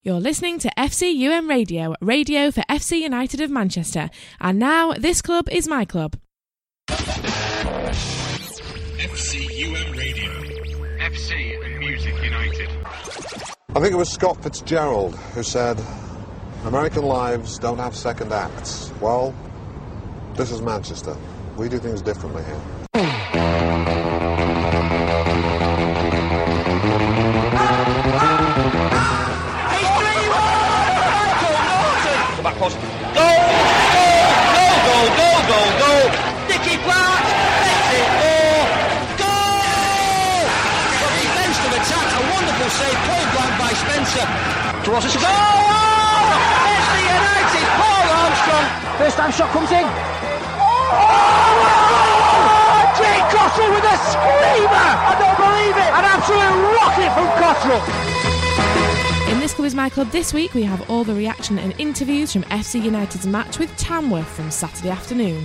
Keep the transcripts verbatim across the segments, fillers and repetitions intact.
You're listening to F C U M Radio, radio for F C United of Manchester. And now, this club is my club. F C U M Radio. F C and Music United. I think it was Scott Fitzgerald who said, American lives don't have second acts. Well, this is Manchester. We do things differently here. Back post. Goal! Goal! Goal! Goal! Goal! Goal! Nicky Clark makes it four. Goal! From defensive attack, a wonderful save, point blank by Spencer. Towards us. Goal! It's the United. Paul Armstrong. First time shot comes in. Oh! Jake Cottrell with a screamer! I don't believe it. An absolute rocket from Cottrell. In This Club is My Club this week, we have all the reaction and interviews from F C United's match with Tamworth from Saturday afternoon.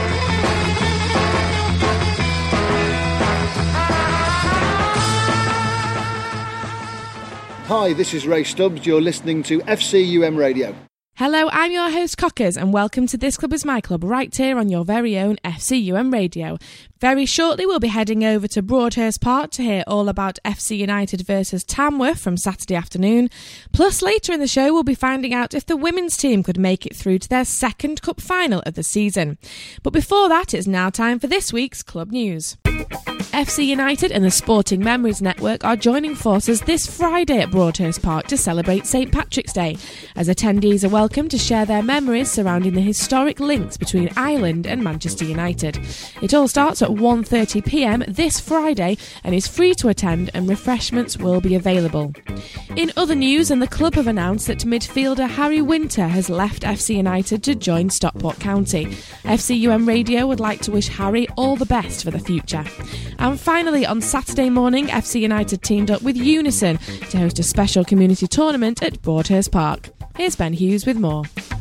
Hi, this is Ray Stubbs. You're listening to F C U M Radio. Hello, I'm your host Cockers and welcome to This Club is My Club right here on your very own F C U M Radio. Very shortly we'll be heading over to Broadhurst Park to hear all about F C United versus Tamworth from Saturday afternoon. Plus later in the show we'll be finding out if the women's team could make it through to their second cup final of the season. But before that, it's now time for this week's club news. F C United and the Sporting Memories Network are joining forces this Friday at Broadhurst Park to celebrate St Patrick's Day, as attendees are welcome to share their memories surrounding the historic links between Ireland and Manchester United. It all starts at one thirty p m this Friday and is free to attend, and refreshments will be available. In other news, and the club have announced that midfielder Harry Winter has left F C United to join Stockport County. F C U M Radio would like to wish Harry all the best for the future. And finally, on Saturday morning, F C United teamed up with Unison to host a special community tournament at Broadhurst Park. Here's Ben Hughes with more.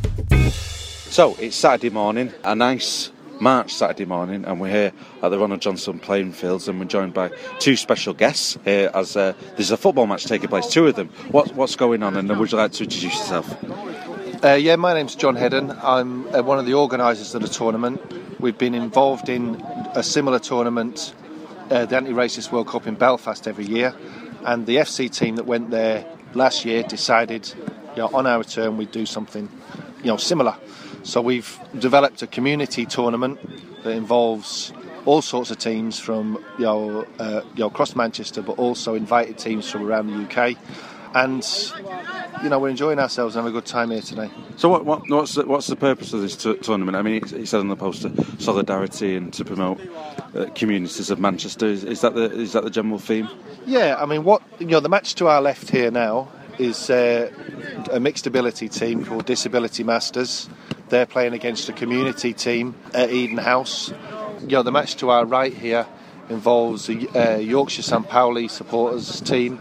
So, it's Saturday morning, a nice March Saturday morning, and we're here at the Ronald Johnson playing fields, and we're joined by two special guests here as uh, there's a football match taking place, two of them. What, what's going on, and would you like to introduce yourself? Uh, yeah, my name's John Hedden. I'm uh, one of the organisers of the tournament. We've been involved in a similar tournament, uh, the Anti-Racist World Cup in Belfast every year, and the F C team that went there last year decided, you know, on our return we'd do something, you know, similar. So we've developed a community tournament that involves all sorts of teams from, you know, uh, you know, across Manchester, but also invited teams from around the U K. And, you know, we're enjoying ourselves and having a good time here today. So what, what what's the, what's the purpose of this t- tournament? I mean, it, it said on the poster, solidarity and to promote uh, communities of Manchester. Is, is that the is that the general theme? Yeah, I mean, what you know, the match to our left here now is uh, a mixed ability team called Disability Masters. They're playing against a community team at Eden House. You know, the match to our right here involves a uh, Yorkshire Saint Pauli supporters team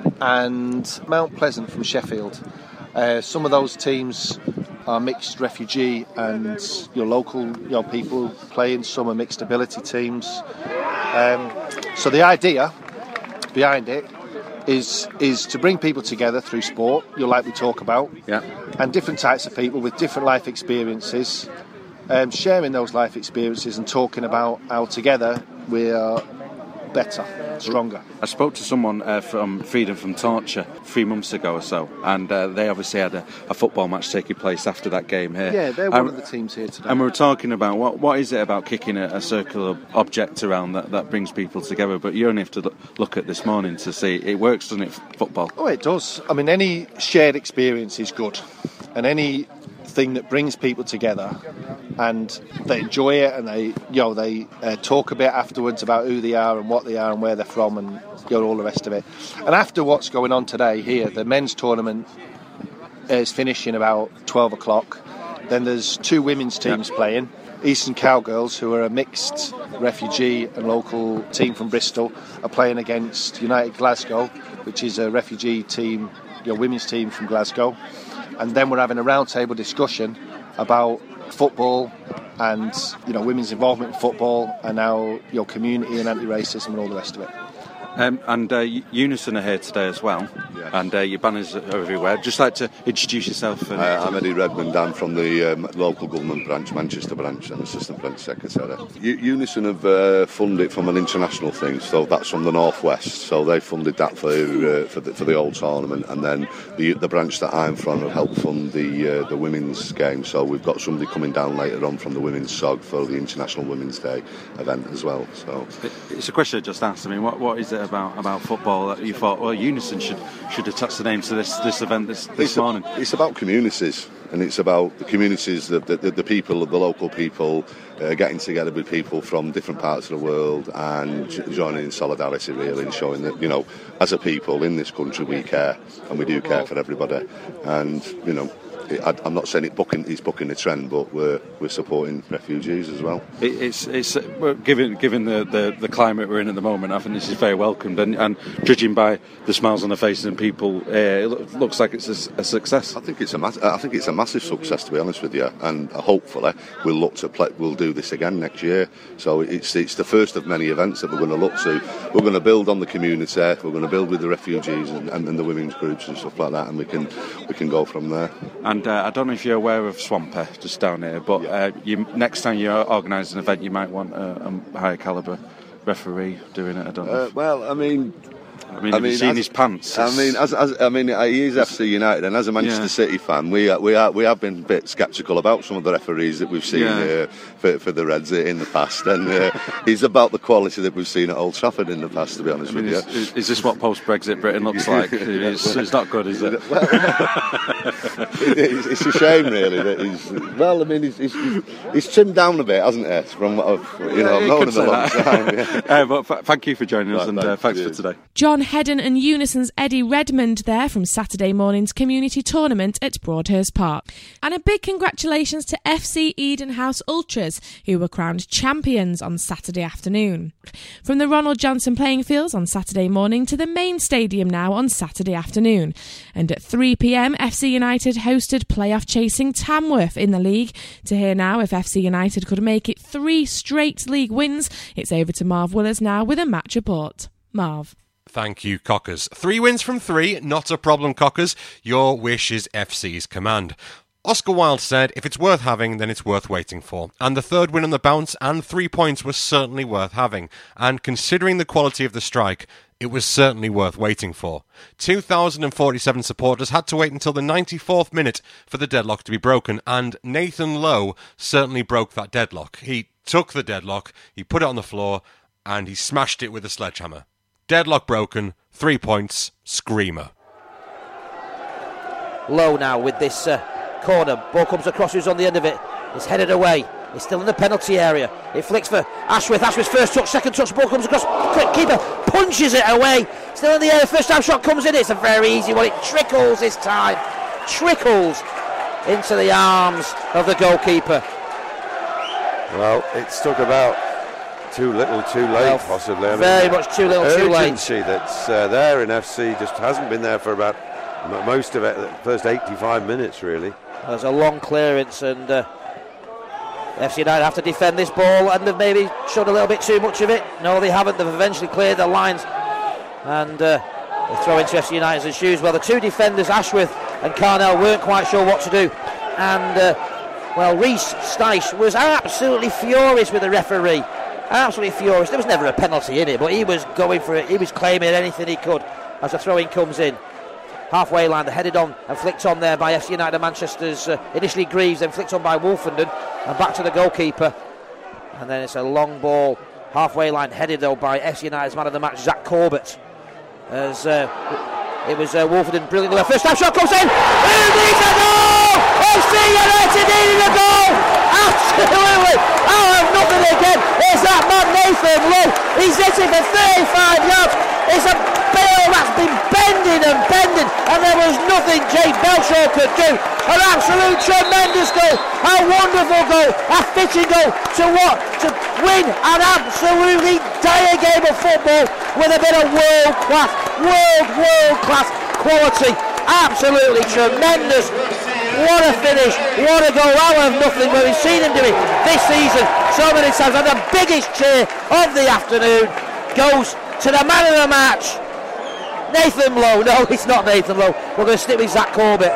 and Mount Pleasant from Sheffield. Uh, some of those teams are mixed refugee and your local, you know, people playing. Some are mixed ability teams. Um, so the idea behind it is is to bring people together through sport, you know, like we talk about, yeah, and different types of people with different life experiences, um, sharing those life experiences and talking about how together we are better, stronger. I spoke to someone uh, from Freedom from Torture three months ago or so, and uh, they obviously had a, a football match taking place after that game here. Yeah, they're one um, of the teams here today. And we were talking about what what is it about kicking a, a circular object around that, that brings people together, but you only have to look, look at this morning to see it works, doesn't it, football? Oh, it does. I mean, any shared experience is good, and any thing that brings people together and they enjoy it and they, you know, they uh, talk a bit afterwards about who they are and what they are and where they're from and, you know, all the rest of it. And after what's going on today here, the men's tournament is finishing about twelve o'clock. Then there's two women's teams playing. Eastern Cowgirls, who are a mixed refugee and local team from Bristol, are playing against United Glasgow, which is a refugee team, you know, women's team from Glasgow. And then we're having a roundtable discussion about football and, you know, women's involvement in football and now, you know, community and anti-racism and all the rest of it. Um, and uh, Unison are here today as well, yes. and uh, your banners are everywhere. Just like to introduce yourself. And uh, I'm Eddie Redmond. I'm from the um, local government branch, Manchester branch, and Assistant Branch Secretary. U- Unison have uh, funded it from an international thing, so that's from the northwest. So they funded that for uh, for, the, for the old tournament, and then the the branch that I'm from have helped fund the uh, the women's game. So we've got somebody coming down later on from the women's S O G for the International Women's Day event as well. So it's a question I just asked. I mean, what what is it about about football that you thought, well, Unison should should attach the name to this this event this, this it's morning? A, it's about communities, and it's about the communities, the the, the people, the local people, uh, getting together with people from different parts of the world and joining in solidarity, really, and showing that, you know, as a people in this country we care, and we do care for everybody, and you know. I'm not saying it booking, it's booking the trend, but we're we're supporting refugees as well. It, it's it's well, given given the, the, the climate we're in at the moment, I think this is very welcomed, and, and judging by the smiles on the faces of people, uh, it looks like it's a, a success. I think it's a mass- I think it's a massive success, to be honest with you, and hopefully we'll look to play, we'll do this again next year. So it's it's the first of many events that we're going to look to. We're going to build on the community. We're going to build with the refugees and, and, and the women's groups and stuff like that, and we can we can go from there. And uh, I don't know if you're aware of Swampy, just down here, but uh, you, next time you organise an event, you might want a, a higher calibre referee doing it. I don't know. Uh, well, I mean. I mean, have I mean, you seen as, his pants? I mean, as, as I mean, he is F C United, and as a Manchester yeah. City fan, we we are, we have been a bit sceptical about some of the referees that we've seen yeah. uh, for, for the Reds in the past, and uh, he's about the quality that we've seen at Old Trafford in the past. To be honest I mean, with is, you, is, is this what post-Brexit Britain looks like? It's, it's not good, is it? Well, it, it's a shame, really. That he's well. I mean, he's, he's, he's trimmed down a bit, hasn't he? From what I've, you know, I've known him a long time. Yeah. uh, but f- thank you for joining us, right, and uh, thanks for today. John Hedden and Unison's Eddie Redmond there from Saturday morning's community tournament at Broadhurst Park. And a big congratulations to F C Eden House Ultras, who were crowned champions on Saturday afternoon. From the Ronald Johnson playing fields on Saturday morning to the main stadium now on Saturday afternoon. And at three p.m, F C United hosted playoff chasing Tamworth in the league. To hear now if F C United could make it three straight league wins, it's over to Marv Willers now with a match report. Marv. Thank you, Cockers. Three wins from three, not a problem, Cockers. Your wish is F C's command. Oscar Wilde said, if it's worth having, then it's worth waiting for. And the third win on the bounce and three points was certainly worth having. And considering the quality of the strike, it was certainly worth waiting for. two thousand forty-seven supporters had to wait until the ninety-fourth minute for the deadlock to be broken, and Nathan Lowe certainly broke that deadlock. He took the deadlock, he put it on the floor, and he smashed it with a sledgehammer. Deadlock broken, three points, screamer. Low now with this uh, corner. Ball comes across, who's on the end of it. It's headed away. It's still in the penalty area. It flicks for Ashworth. Ashworth's first touch, second touch, ball comes across. Quick keeper punches it away. Still in the air, first time shot comes in. It's a very easy one. It trickles this time. Trickles into the arms of the goalkeeper. Well, it's took about too little, too late, well, possibly. I mean, very much too little, too late. Urgency that's uh, there in F C just hasn't been there for about m- most of it, the first eighty-five minutes, really. There's a long clearance, and uh, F C United have to defend this ball, and they've maybe shown a little bit too much of it. No, they haven't. They've eventually cleared their lines, and uh, they throw into F C United's shoes. Well, the two defenders, Ashworth and Carnell, weren't quite sure what to do, and uh, well, Reece Stice was absolutely furious with the referee. Absolutely furious. There was never a penalty in it, but he was going for it. He was claiming anything he could as the throw-in comes in. Halfway line, they're headed on and flicked on there by F C United Manchester's uh, initially Greaves, then flicked on by Wolfenden, and back to the goalkeeper. And then it's a long ball, halfway line, headed though by F C United's man of the match, Zach Corbett. As uh, it was uh, Wolfenden brilliantly. First time shot comes in. Who needs a goal? F C United needing a goal. Absolutely. I'll have nothing again. It's that man Nathan Lowe. He's hitting for thirty-five yards. It's a ball that's been bending and bending, and there was nothing Jake Belshaw could do. An absolute tremendous goal. A wonderful goal. A fitting goal to what? To win an absolutely dire game of football with a bit of world class, world, world class quality. Absolutely tremendous. What a finish, what a goal. Out of nothing, where we've seen him do it this season so many times. And the biggest cheer of the afternoon goes to the man of the match, Nathan Lowe. No, it's not Nathan Lowe. We're going to stick with Zach Corbett.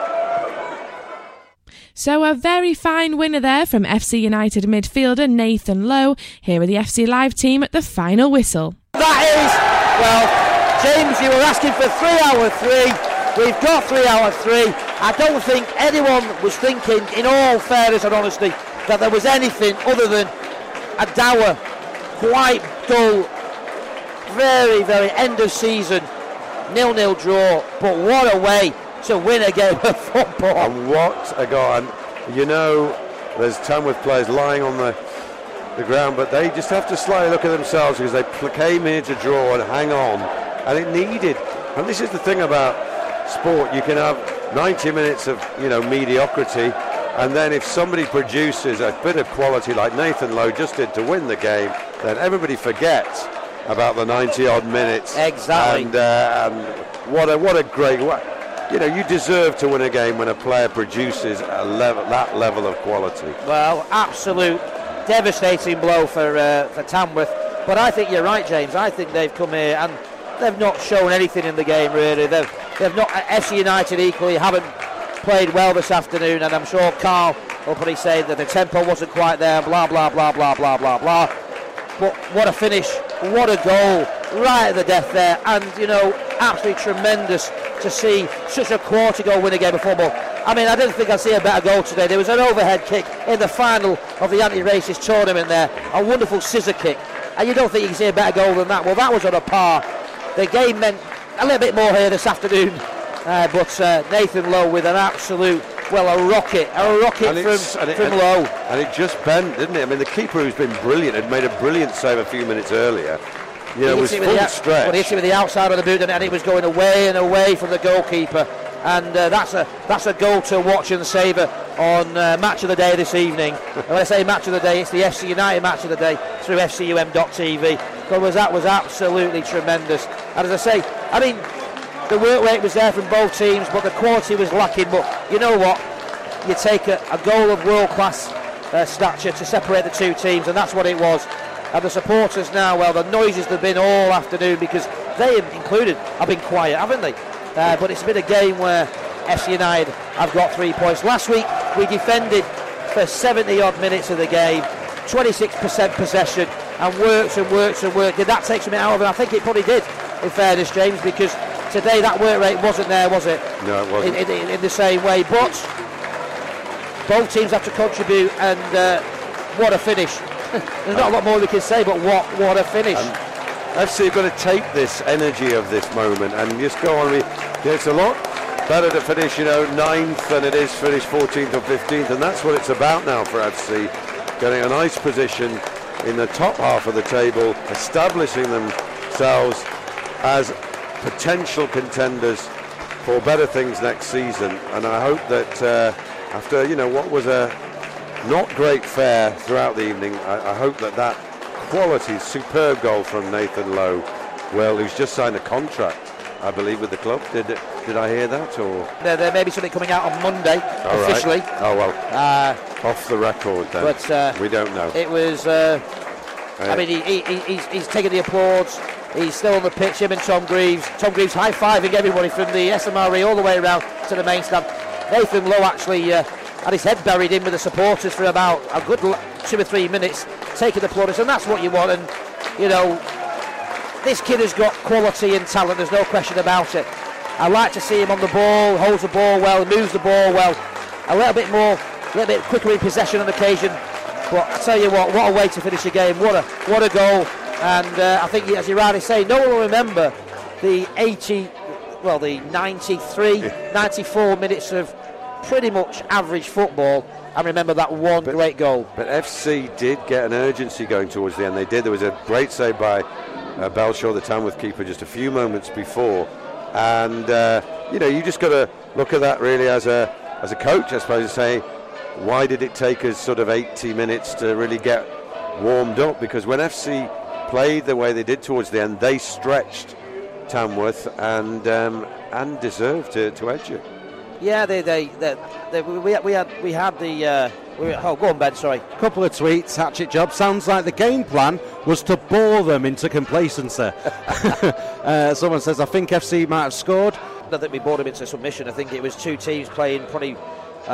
So a very fine winner there from F C United midfielder Nathan Lowe. Here are the F C Live team at the final whistle. That is, well, James, you were asking for three out of three. We've got three out of three. I don't think anyone was thinking, in all fairness and honesty, that there was anything other than a dour, quite dull, very, very end of season, nil-nil draw. But what a way to win a game of football. And what a goal. And you know, there's Tamworth players lying on the, the ground, but they just have to slightly look at themselves because they came here to draw and hang on. And it needed, and this is the thing about sport, you can have ninety minutes of, you know, mediocrity, and then if somebody produces a bit of quality like Nathan Lowe just did to win the game, then everybody forgets about the ninety odd minutes. Exactly. And, uh, and what a what a great, what, you know, you deserve to win a game when a player produces a level, that level of quality. Well, absolute devastating blow for uh, for Tamworth. But I think you're right, James. I think they've come here and they've not shown anything in the game, really. They've, they've not, F C United equally haven't played well this afternoon, and I'm sure Carl will probably say that the tempo wasn't quite there, blah, blah, blah, blah, blah, blah, blah. But what a finish, what a goal, right at the death there, and, you know, absolutely tremendous to see such a quality goal win a game of football. I mean, I didn't think I'd see a better goal today. There was an overhead kick in the final of the anti-racist tournament there, a wonderful scissor kick, and you don't think you can see a better goal than that. Well, that was on a par. The game meant a little bit more here this afternoon, uh, but uh, Nathan Lowe with an absolute, well, a rocket, a rocket and from, and it, from and, Lowe. And it just bent, didn't it? I mean, the keeper, who's been brilliant, had made a brilliant save a few minutes earlier. You know, it was full the, stretch. Well, he hit it with the outside of the boot, and it was going away and away from the goalkeeper. And uh, that's a that's a goal to watch and savour on uh, Match of the Day this evening. And when I say Match of the Day, it's the F C United Match of the Day through F C U M dot T V. Because that was absolutely tremendous. And as I say, I mean, the work rate was there from both teams, but the quality was lacking. But you know what? You take a, a goal of world-class uh, stature to separate the two teams, and that's what it was. And the supporters now, well, the noises they've been all afternoon, because they included have been quiet, haven't they? Uh, but it's been a game where F C United have got three points. Last week we defended for seventy odd minutes of the game, twenty-six percent possession, and worked and worked and worked. Did that take something out of it? I think it probably did, in fairness, James, because today that work rate wasn't there, was it? No, it wasn't. In, in, in the same way. But both teams have to contribute, and uh, what a finish. There's not a lot more we can say, but what what a finish. And F C have got to take this energy of this moment and just go on. It's a lot better to finish, you know, ninth than it is finish fourteenth or fifteenth, and that's what it's about now for F C. Getting a nice position in the top half of the table, establishing themselves as potential contenders for better things next season. And I hope that uh, after, you know, what was a not great fare throughout the evening, I, I hope that that quality, superb goal from Nathan Lowe, well, who's just signed a contract, I believe, with the club. Did did I hear that? Or there, there may be something coming out on Monday, All officially. Right. Oh, well, uh, off the record then. But uh, we don't know. It was, uh, uh, I mean, he, he, he's, he's taking the applause. He's still on the pitch, him and Tom Greaves. Tom Greaves high-fiving everybody from the S M R E all the way around to the main stand. Nathan Lowe actually uh, had his head buried in with the supporters for about a good two or three minutes, taking the plaudits, and that's what you want. And, you know, this kid has got quality and talent, there's no question about it. I like to see him on the ball, holds the ball well, moves the ball well, a little bit more, a little bit quicker in possession on occasion. But I tell you what, what a way to finish a game, what a what a goal. And uh, I think, as you rightly say, no one will remember the eighty, well, the ninety-three, ninety-four minutes of pretty much average football. I remember that one but, great goal. But F C did get an urgency going towards the end. They did. There was a great save by uh, Belshaw, the Tamworth keeper, just a few moments before. And, uh, you know, you just got to look at that really as a as a coach, I suppose, and say, why did it take us sort of eighty minutes to really get warmed up? Because when F C played the way they did towards the end, they stretched Tamworth and um, and deserved to, to edge it. Yeah, they, they, they, they we, we had we had the uh, Oh, go on, Ben, sorry. Couple of tweets, hatchet job. Sounds like the game plan was to bore them into complacency. uh, someone says, I think F C might have scored. I don't think we bored them into submission. I think it was two teams playing probably uh,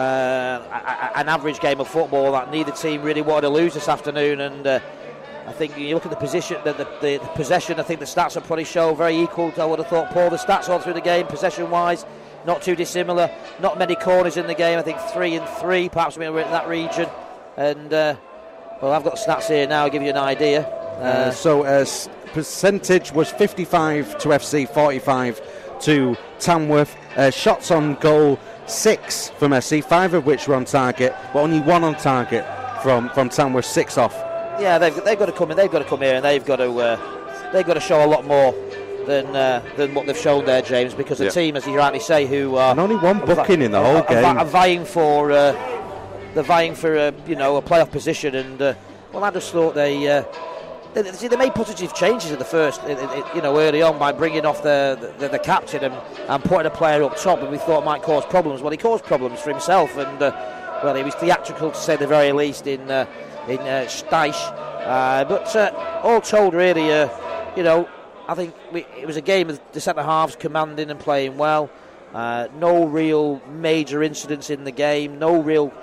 a, a, an average game of football that neither team really wanted to lose this afternoon. And uh, I think you look at the position, the, the, the, the possession, I think the stats will probably show very equal to, I would have thought, Paul, the stats all through the game, possession-wise. Not too dissimilar. Not many corners in the game. I think three and three, perhaps we're in that region. And uh, well, I've got stats here now. I'll give you an idea. Uh, uh, so, uh, percentage was fifty-five to F C, forty-five to Tamworth. Uh, shots on goal six from F C, five of which were on target, but only one on target from from Tamworth. Six off. Yeah, they've they've got to come in. They've got to come here, and they've got to uh, they've got to show a lot more than uh, than what they've shown there, James, because the yeah. team, as you rightly say, who are and only one booking in the whole are, game, are, are vying for uh, they're vying for uh, you know a playoff position, and uh, well, I just thought they, uh, they see they made positive changes in the first, it, it, you know, early on by bringing off the the, the captain and, and putting a player up top, and we thought might cause problems. Well, he caused problems for himself, and uh, well, he was theatrical to say the very least in uh, in uh, Steich, uh, but uh, all told, really, uh, you know. I think we, it was a game of the centre halves commanding and playing well. Uh, no real major incidents in the game. No real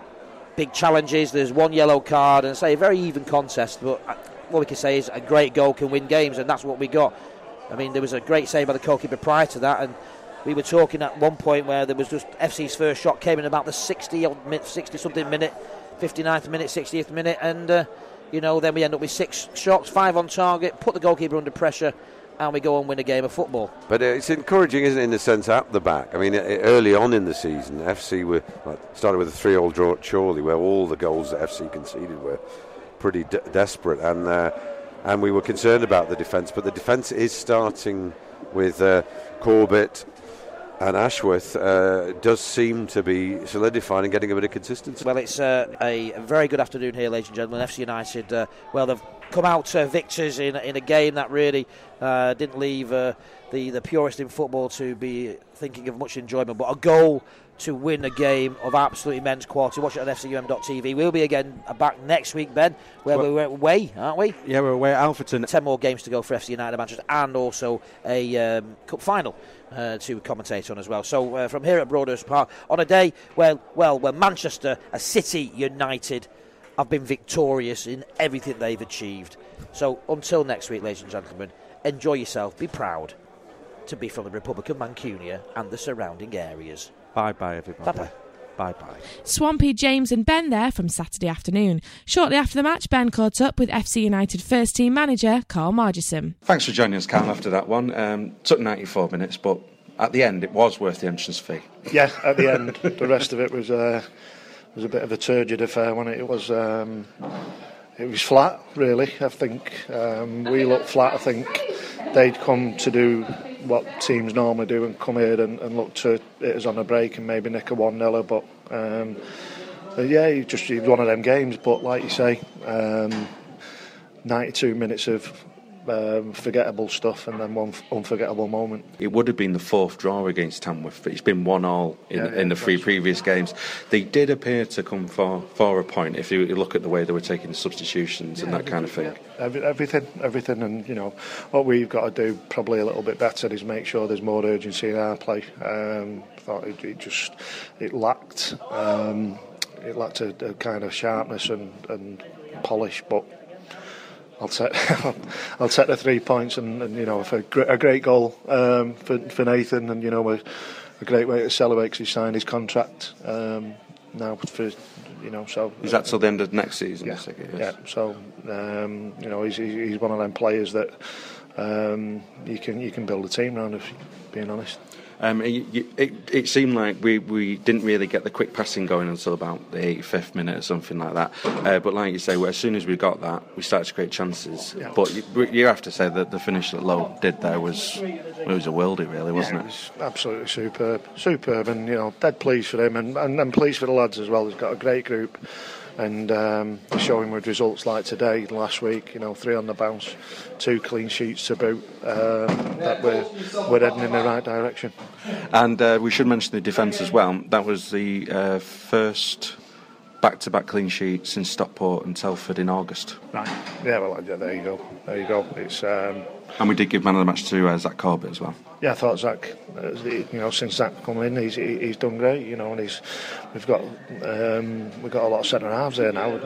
big challenges. There's one yellow card, and say a very even contest. But what we can say is a great goal can win games, and that's what we got. I mean, there was a great save by the goalkeeper prior to that, and we were talking at one point where there was just F C's first shot came in about the sixty something minute, fifty-ninth minute, sixtieth minute, and. Uh, You know, then we end up with six shots, five on target, put the goalkeeper under pressure, and we go and win a game of football. But it's encouraging, isn't it, in the sense at the back? I mean, early on in the season, F C were well, started with a three-all draw at Chorley, where all the goals that F C conceded were pretty de- desperate, and uh, and we were concerned about the defence. But the defence is starting with uh, Corbett. And Ashworth uh, does seem to be solidifying and getting a bit of consistency. Well, it's uh, a very good afternoon here, ladies and gentlemen. F C United, uh, well, they've come out uh, victors in, in a game that really uh, didn't leave uh, the, the purist in football to be thinking of much enjoyment, but a goal to win a game of absolute immense quality. Watch it on F C U M dot T V. We'll be again back next week, Ben, where well, we're away, aren't we? Yeah, we're away at Alfreton. Ten more games to go for F C United Manchester, and also a um, cup final uh, to commentate on as well. So uh, from here at Broadhurst Park, on a day where, well, where Manchester, a City United, have been victorious in everything they've achieved. So until next week, ladies and gentlemen, enjoy yourself, be proud to be from the Republic of Mancunia and the surrounding areas. Bye-bye, everybody. Bye-bye. Bye-bye. Swampy, James and Ben there from Saturday afternoon. Shortly after the match, Ben caught up with F C United first team manager Carl Margison. Thanks for joining us, Carl, after that one. Um, took ninety-four minutes, but at the end it was worth the entrance fee. Yeah, at the end. The rest of it was uh, was a bit of a turgid affair, wasn't it? It was um, it was flat, really. I think um, we looked flat. I think they'd come to do what teams normally do and come here and, and look to it as on a break and maybe nick a one nil, but um, yeah, you just you'd one of them games. But like you say, um, ninety-two minutes of um, forgettable stuff and then one f- unforgettable moment. It would have been the fourth draw against Tamworth, but it's been one all in, yeah, yeah, in the three previous games. They did appear to come for, for a point if you look at the way they were taking substitutions yeah, and that kind of thing. Yeah. Every, everything, everything, and you know what we've got to do probably a little bit better is make sure there's more urgency in our play. Um, I thought it, it just it lacked um, it lacked a, a kind of sharpness and, and polish, but. I'll take I'll take the three points and, and you know for a great goal um, for for Nathan, and you know a, a great way to celebrate because he signed his contract um, now for you know so is that till the end of next season? Yeah, I think it is. yeah. So um, you know he's he's one of them players that um, you can you can build a team around, if being honest. Um, it, it, it seemed like we, we didn't really get the quick passing going until about the eighty-fifth minute or something like that. Uh, but like you say, well, as soon as we got that, we started to create chances. Yeah. But you, you have to say that the finish that Lowe did there was it was a worldie, really, wasn't yeah, it? It was absolutely superb, superb, and you know, dead pleased for him, and, and, and pleased for the lads as well. He's got a great group. And um, showing with results like today, last week, you know, three on the bounce, two clean sheets to boot, um, that we're, we're heading in the right direction. And uh, we should mention the defence as well. That was the uh, first back-to-back clean sheets in Stockport and Telford in August. Right. Yeah, well, yeah, there you go. There you go. It's um, and we did give man of the match to uh, Zach Corbett as well. Yeah, I thought Zach, uh, you know, since Zach come in, he's he's done great. You know, and he's we've got um, we've got a lot of centre halves there now.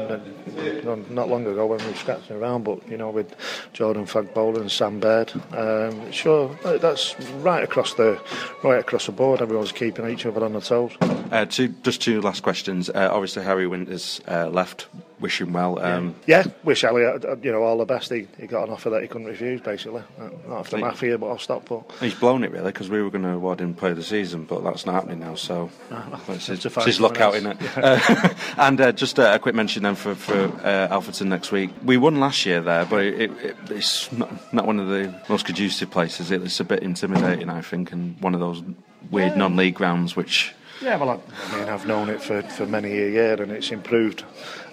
And not long ago when we were scratching around, but you know, with Jordan Fagbola and Sam Baird, um, sure, that's right across the right across the board. Everyone's keeping each other on their toes. Uh, two, just two last questions. Uh, obviously, Harry Winters uh, left. Wish him well. Um, yeah, wish Elliot, you know, all the best. He, he got an offer that he couldn't refuse, basically. Not after Mafia, but off Stockport. He's blown it, really, because we were going to award him Player of the Season, but that's not happening now, so no, it's his, it's his luck out, isn't it? Yeah. Uh, and uh, just uh, a quick mention then for, for uh, Alfreton next week. We won last year there, but it, it, it's not, not one of the most conducive places. It's a bit intimidating, I think, and one of those weird yeah. non-league grounds, which... Yeah, well, I, I mean, I've known it for, for many a year, and it's improved.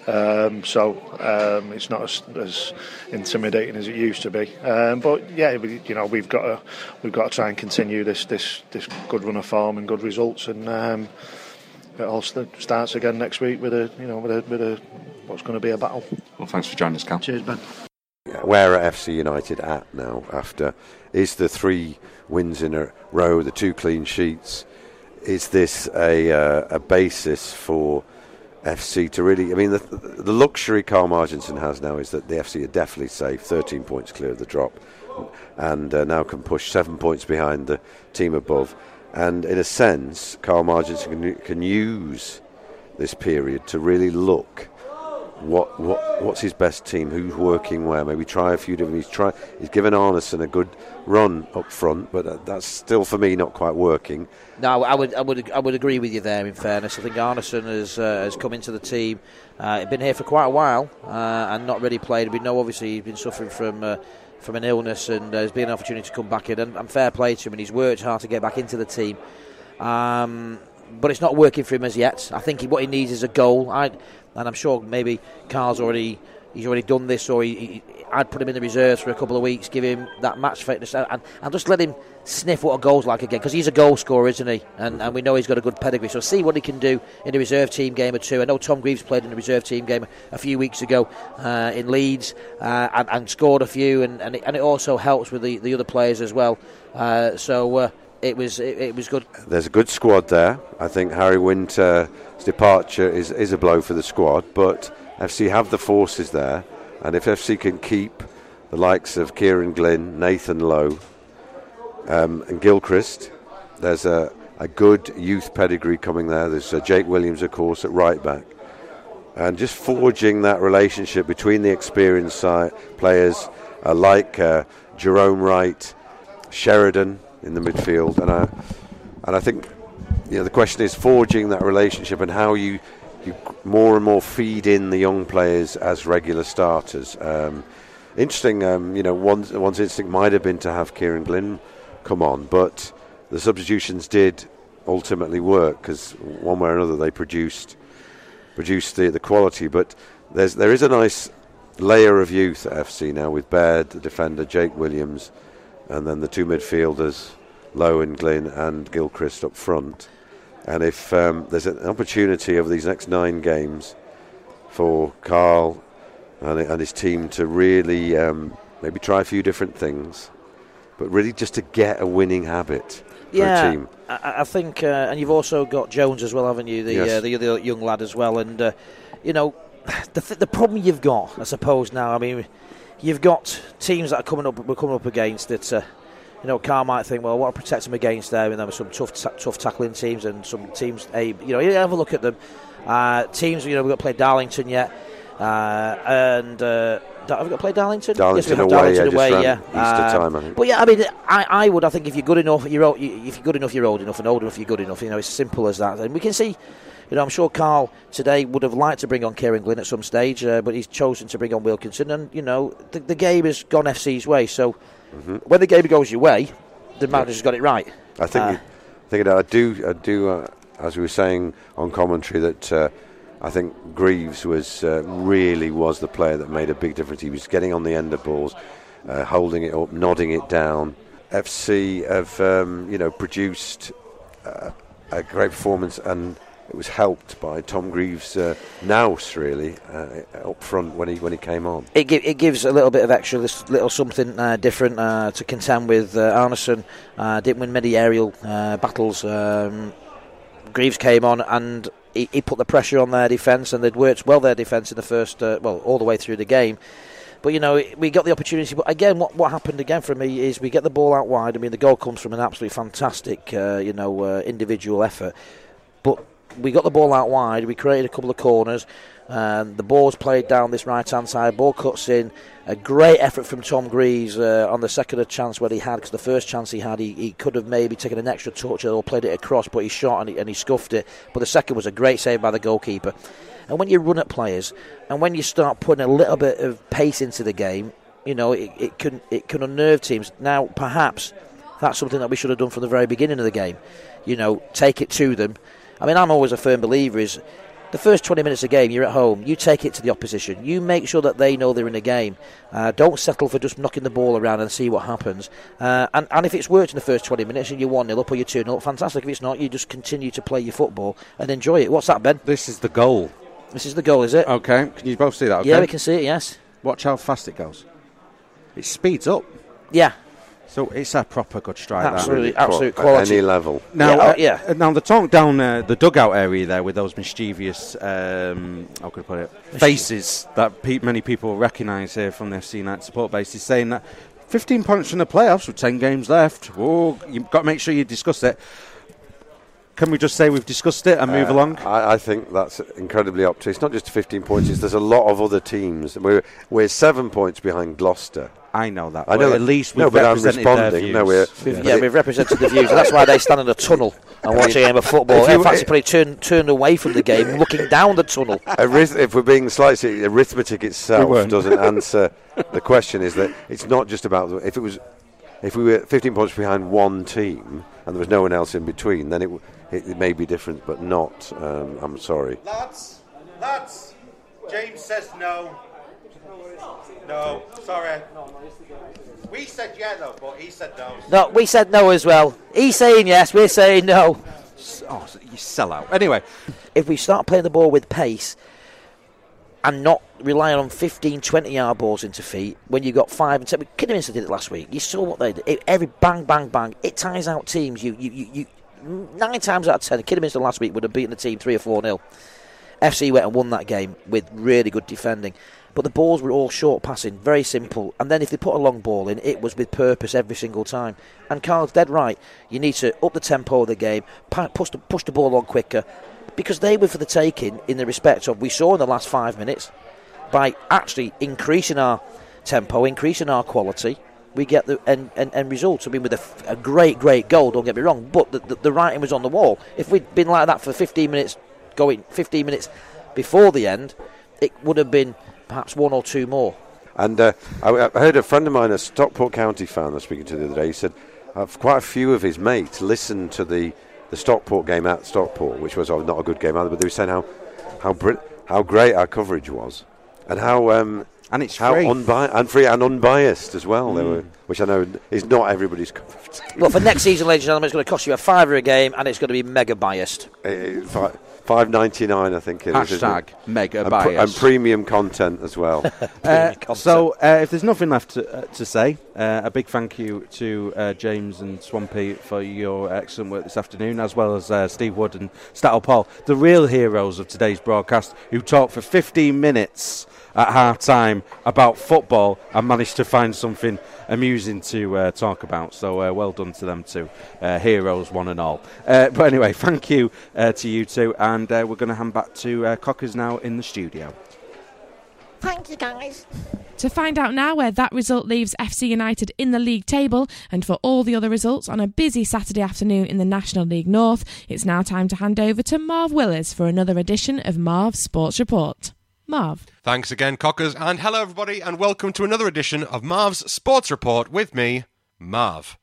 Um, so um, it's not as, as intimidating as it used to be. Um, but yeah, we, you know, we've got to we've got to try and continue this this, this good run of form and good results, and um, it all st- starts again next week with a you know with a with a what's going to be a battle. Well, thanks for joining us, Cal. Cheers, Ben. Where are F C United at now? After is the three wins in a row, the two clean sheets? Is this a uh, a basis for F C to really... I mean, the, the luxury Carl Marginson has now is that the F C are definitely safe, thirteen points clear of the drop, and uh, now can push seven points behind the team above. And in a sense, Carl Marginson can, can use this period to really look what what what's his best team, who's working where, maybe try a few different... He's, try, he's given Arneson a good run up front, but that's still, for me, not quite working. No, I would, I would, I would agree with you there. In fairness, I think Arneson has uh, has come into the team. Uh, he's been here for quite a while uh, and not really played. We know, obviously, he's been suffering from uh, from an illness, and uh, there's been an opportunity to come back in. And, and fair play to him, and he's worked hard to get back into the team. Um, but it's not working for him as yet. I think he, what he needs is a goal. I, and I'm sure maybe Carl's already he's already done this, or he, he, I'd put him in the reserves for a couple of weeks, give him that match fitness, and, and just let him sniff what a goal's like again, because he's a goal scorer, isn't he? And, and we know he's got a good pedigree, so see what he can do in the reserve team game or two. I know Tom Greaves played in the reserve team game a few weeks ago uh, in Leeds uh, and, and scored a few, and, and, it, and it also helps with the, the other players as well. Uh, so uh, it was it, it was good. There's a good squad there. I think Harry Winter's departure is, is a blow for the squad, but F C have the forces there, and if F C can keep the likes of Kieran Glynn, Nathan Lowe, um, and Gilchrist, there's a, a good youth pedigree coming there. There's uh, Jake Williams, of course, at right back, and just forging that relationship between the experienced side players uh, like uh, Jerome Wright, Sheridan in the midfield, and I and I think you know the question is forging that relationship and how you. You more and more feed in the young players as regular starters. Um, interesting, um, you know, one's, one's instinct might have been to have Kieran Glynn come on, but the substitutions did ultimately work because one way or another they produced produced the, the quality. But there's there is a nice layer of youth at F C now with Baird, the defender, Jake Williams, and then the two midfielders, Lowe and Glynn, and Gilchrist up front. And if um, there's an opportunity over these next nine games for Carl and, and his team to really um, maybe try a few different things, but really just to get a winning habit for yeah, a team. I, I think, uh, and you've also got Jones as well, haven't you? The yes. uh, the other young lad as well. And, uh, you know, the th- the problem you've got, I suppose, now, I mean, you've got teams that are coming up, we're coming up against that. Uh, You know, Carl might think, well, I want to protect them against there, and there were some tough, ta- tough tackling teams, and some teams. Uh, you know, you have a look at them. Uh, teams, you know, we've got to play Darlington yet, uh, and uh, have we got to play Darlington? Darlington yes, we have away, Darlington yeah, away, just yeah. Easter Uh, time, I think. But yeah, I mean, I, I would, I think, if you're good enough, you're old, if you're good enough, you're old enough, and old enough, you're good enough. You know, it's simple as that. And we can see. You know, I'm sure Carl today would have liked to bring on Kieran Glynn at some stage, uh, but he's chosen to bring on Wilkinson, and you know, the, the game has gone F C's way. So mm-hmm. when the game goes your way, the manager's got it right. I think, uh, I think I do. I do. Uh, as we were saying on commentary, that uh, I think Greaves was uh, really was the player that made a big difference. He was getting on the end of balls, uh, holding it up, nodding it down. F C have, um, you know, produced uh, a great performance, and was helped by Tom Greaves' uh, nous, really, uh, up front when he when he came on. It, gi- it gives a little bit of extra, this little something uh, different uh, to contend with. uh, Arneson uh, didn't win many aerial uh, battles. Um, Greaves came on and he, he put the pressure on their defence, and they'd worked well their defence in the first, uh, well, all the way through the game. But, you know, we got the opportunity. But again, what, what happened again for me is we get the ball out wide. I mean, the goal comes from an absolutely fantastic, uh, you know, uh, individual effort. But we got the ball out wide. We created a couple of corners. And the ball was played down this right-hand side. Ball cuts in. A great effort from Tom Greaves uh, on the second chance where he had, because the first chance he had, he, he could have maybe taken an extra touch or played it across, but he shot and he, and he scuffed it. But the second was a great save by the goalkeeper. And when you run at players, and when you start putting a little bit of pace into the game, you know, it, it can it can unnerve teams. Now, perhaps that's something that we should have done from the very beginning of the game. You know, take it to them. I mean, I'm always a firm believer is the first twenty minutes of the game, you're at home, you take it to the opposition. You make sure that they know they're in the game. Uh, don't settle for just knocking the ball around and see what happens. Uh, and, and if it's worked in the first twenty minutes and you're one nil up or you're two nil up, fantastic. If it's not, you just continue to play your football and enjoy it. What's that, Ben? This is the goal. This is the goal, is it? Okay. Can you both see that? Okay? Yeah, we can see it, yes. Watch how fast it goes. It speeds up. Yeah. So it's a proper good strike. Absolutely, that. absolute quality. At any level. Now, yeah, uh, yeah. Uh, now the talk down uh, the dugout area there with those mischievous, um, how could I put it, faces that pe- many people recognise here from the F C United support base is saying that fifteen points from the playoffs with ten games left. Oh, you've got to make sure you discuss it. Can we just say we've discussed it and move uh, along? I, I think that's incredibly optimistic. It's not just fifteen points. It's, there's a lot of other teams. We're, we're seven points behind Gloucester. I know that. I know. At least we've no, but I'm represented responding. their views. No, we're, We've, yeah, we've represented the views. And that's why they stand in a tunnel and watch a game of football. In fact, they probably turn turned away from the game, looking down the tunnel. Arith- if we're being slightly arithmetic itself doesn't answer the question. Is that it's not just about the, if it was if we were fifteen points behind one team and there was no one else in between, then it it, it may be different, but not. Um, I'm sorry. Lads, lads, James says no. No, sorry. We said yeah though, but he said no. No, we said no as well. He's saying yes, we're saying no. Oh, so you sell out. Anyway, if we start playing the ball with pace and not relying on fifteen, twenty yard balls into feet, when you got five and ten, Kidderminster did it last week. You saw what they did. It, every bang, bang, bang. It ties out teams. You, you, you, you nine times out of ten, Kidderminster last week would have beaten the team three or four nil. F C went and won that game with really good defending. But the balls were all short passing, very simple. And then if they put a long ball in, it was with purpose every single time. And Carl's dead right. You need to up the tempo of the game, push the, push the ball on quicker. Because they were for the taking in the respect of, we saw in the last five minutes, by actually increasing our tempo, increasing our quality, we get the end, end, end result. I mean, with a, a great, great goal, don't get me wrong, but the, the, the writing was on the wall. If we'd been like that for fifteen minutes, going fifteen minutes before the end, it would have been perhaps one or two more. And uh, I, I heard a friend of mine, a Stockport County fan I was speaking to the other day, he said uh, quite a few of his mates listened to the, the Stockport game at Stockport, which was not a good game either, but they were saying how how, br- how great our coverage was and how um, and it's how free. Unbi- and free and unbiased as well. Mm. They were, which I know is not everybody's cup of tea. Well, for next season, ladies and gentlemen, it's going to cost you a fiver a game, and it's going to be mega biased. Uh, five, five ninety nine, I think it Hashtag is. Hashtag mega and biased. Pr- and premium content as well. uh, so, uh, if there's nothing left to, uh, to say, uh, a big thank you to uh, James and Swampy for your excellent work this afternoon, as well as uh, Steve Wood and Stattle Paul, the real heroes of today's broadcast, who talked for fifteen minutes at half time about football and managed to find something amusing to uh, talk about. So uh, well done to them too, uh, heroes one and all. Uh, but anyway, thank you uh, to you two, and uh, we're going to hand back to uh, Cockers now in the studio. Thank you, guys. To find out now where that result leaves F C United in the league table, and for all the other results on a busy Saturday afternoon in the National League North, it's now time to hand over to Marv Willers for another edition of Marv's Sports Report. Marv. Thanks again, Cockers, and hello everybody, and welcome to another edition of Marv's Sports Report with me, Marv.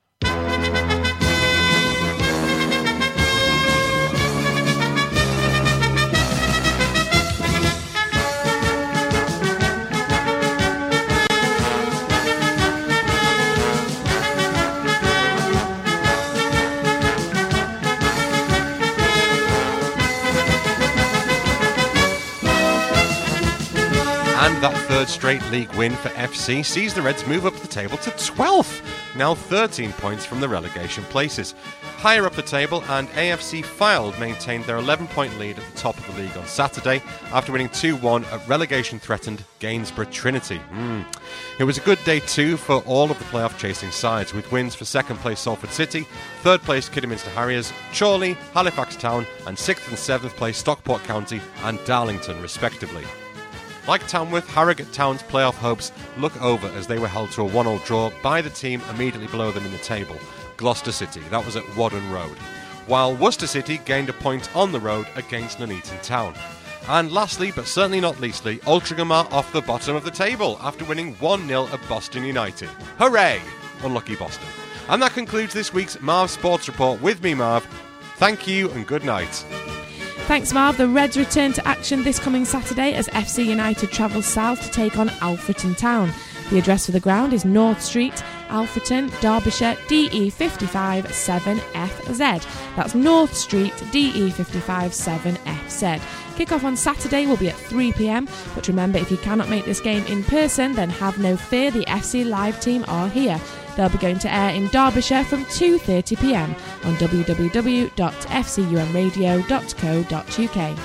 And that third straight league win for F C sees the Reds move up the table to twelfth, now thirteen points from the relegation places. Higher up the table, and A F C Fylde maintained their eleven-point lead at the top of the league on Saturday after winning two one at relegation-threatened Gainsborough Trinity. Mm. It was a good day too for all of the playoff-chasing sides, with wins for second-place Salford City, third-place Kidderminster Harriers, Chorley, Halifax Town, and sixth and seventh-place Stockport County and Darlington, respectively. Like Tamworth, Harrogate Town's playoff hopes look over as they were held to a one all draw by the team immediately below them in the table, Gloucester City. That was at Whaddon Road. While Worcester City gained a point on the road against Nuneaton Town. And lastly, but certainly not leastly, Altrincham are off the bottom of the table after winning one nil at Boston United. Hooray! Unlucky Boston. And that concludes this week's Marv Sports Report with me, Marv. Thank you and good night. Thanks, Marv. The Reds return to action this coming Saturday as F C United travels south to take on Alfreton Town. The address for the ground is North Street, Alfreton, Derbyshire, D E five five seven F Z. That's North Street, D E five five seven F Z. Kick-off on Saturday will be at three p m, but remember, if you cannot make this game in person, then have no fear, the F C Live team are here. They'll be going to air in Derbyshire from two thirty p m on w w w dot f c u m radio dot co dot u k.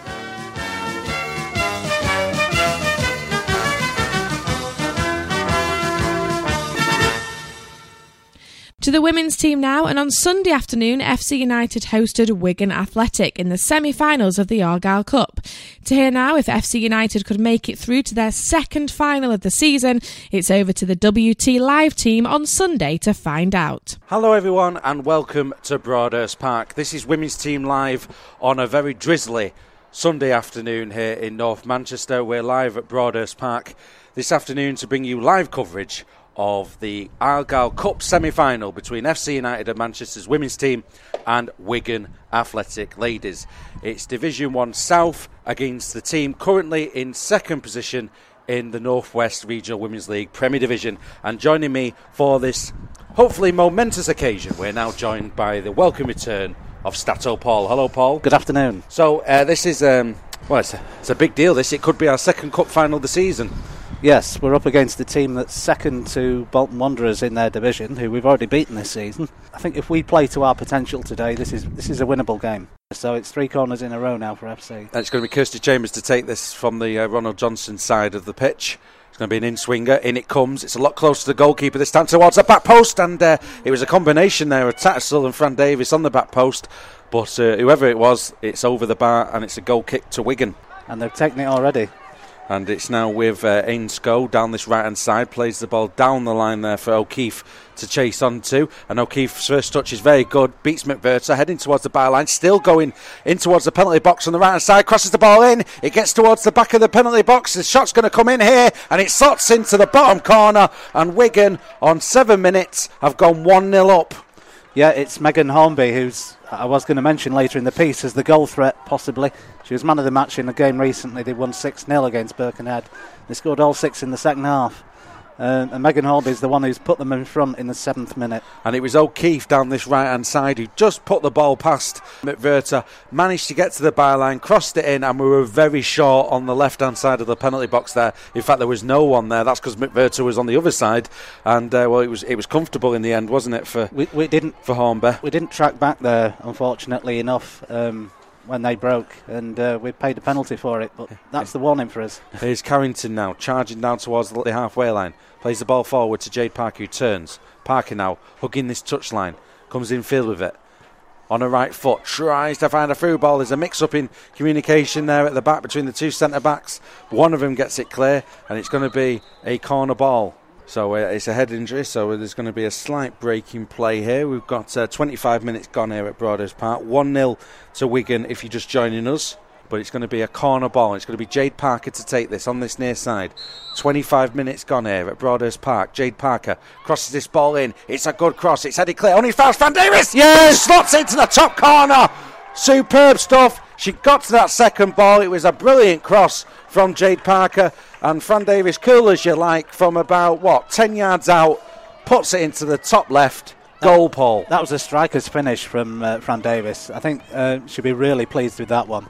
To the women's team now, and on Sunday afternoon, F C United hosted Wigan Athletic in the semi-finals of the Argyle Cup. To hear now if F C United could make it through to their second final of the season, it's over to the W T Live team on Sunday to find out. Hello everyone and welcome to Broadhurst Park. This is Women's Team Live on a very drizzly Sunday afternoon here in North Manchester. We're live at Broadhurst Park this afternoon to bring you live coverage of the Argyle Cup semi-final between F C United and Manchester's women's team and Wigan Athletic ladies. It's Division one South against the team currently in second position in the North West Regional Women's League Premier Division. And joining me for this hopefully momentous occasion, we're now joined by the welcome return of Stato Paul. Hello, Paul. Good afternoon. So uh, this is um, well, it's a, it's a big deal. This it could be our second cup final of the season. Yes, we're up against a team that's second to Bolton Wanderers in their division, who we've already beaten this season. I think if we play to our potential today, this is this is a winnable game. So it's three corners in a row now for F C. And it's going to be Kirsty Chambers to take this from the uh, Ronald Johnson side of the pitch. It's going to be an in-swinger. In it comes. It's a lot closer to the goalkeeper this time towards the back post. And uh, it was a combination there of Tattersall and Fran Davis on the back post. But uh, whoever it was, it's over the bar and it's a goal kick to Wigan. And they've taken it already. And it's now with uh, Ainscoe down this right-hand side, plays the ball down the line there for O'Keefe to chase onto. And O'Keefe's first touch is very good, beats McVerter, heading towards the byline, still going in towards the penalty box on the right-hand side, crosses the ball in, it gets towards the back of the penalty box, the shot's going to come in here, and it slots into the bottom corner, and Wigan, on seven minutes, have gone one nil up. Yeah, it's Megan Hornby, who's, I was going to mention later in the piece, as the goal threat, possibly. She was man of the match in a game recently. They won six nil against Birkenhead. They scored all six in the second half. Uh, and Megan Hornby is the one who's put them in front in the seventh minute. And it was O'Keefe down this right-hand side who just put the ball past McVerter, managed to get to the byline, crossed it in, and we were very short on the left-hand side of the penalty box there. In fact, there was no one there. That's because McVerter was on the other side, and uh, well, it was it was comfortable in the end, wasn't it, for we, we didn't for Hornby? We didn't track back there, unfortunately enough. Um, when they broke, and uh, we paid a penalty for it, but that's the warning for us. Here's Carrington now, charging down towards the halfway line, plays the ball forward to Jade Parker, who turns. Parker now, hugging this touchline, comes in field with it, on a right foot, tries to find a through ball. There's a mix-up in communication there at the back between the two centre-backs. One of them gets it clear, and it's going to be a corner ball. So uh, it's a head injury, so there's going to be a slight break in play here. We've got uh, twenty-five minutes gone here at Broadhurst Park. one nil to Wigan if you're just joining us. But it's going to be a corner ball. It's going to be Jade Parker to take this on this near side. twenty-five minutes gone here at Broadhurst Park. Jade Parker crosses this ball in. It's a good cross. It's headed clear. Only fouls Fran Davis. Yes! Slots into the top corner. Superb stuff. She got to that second ball. It was a brilliant cross from Jade Parker. And Fran Davis, cool as you like, from about, what, ten yards out, puts it into the top left. Goal, Paul. That was a striker's finish from uh, Fran Davis. I think uh, she'll be really pleased with that one.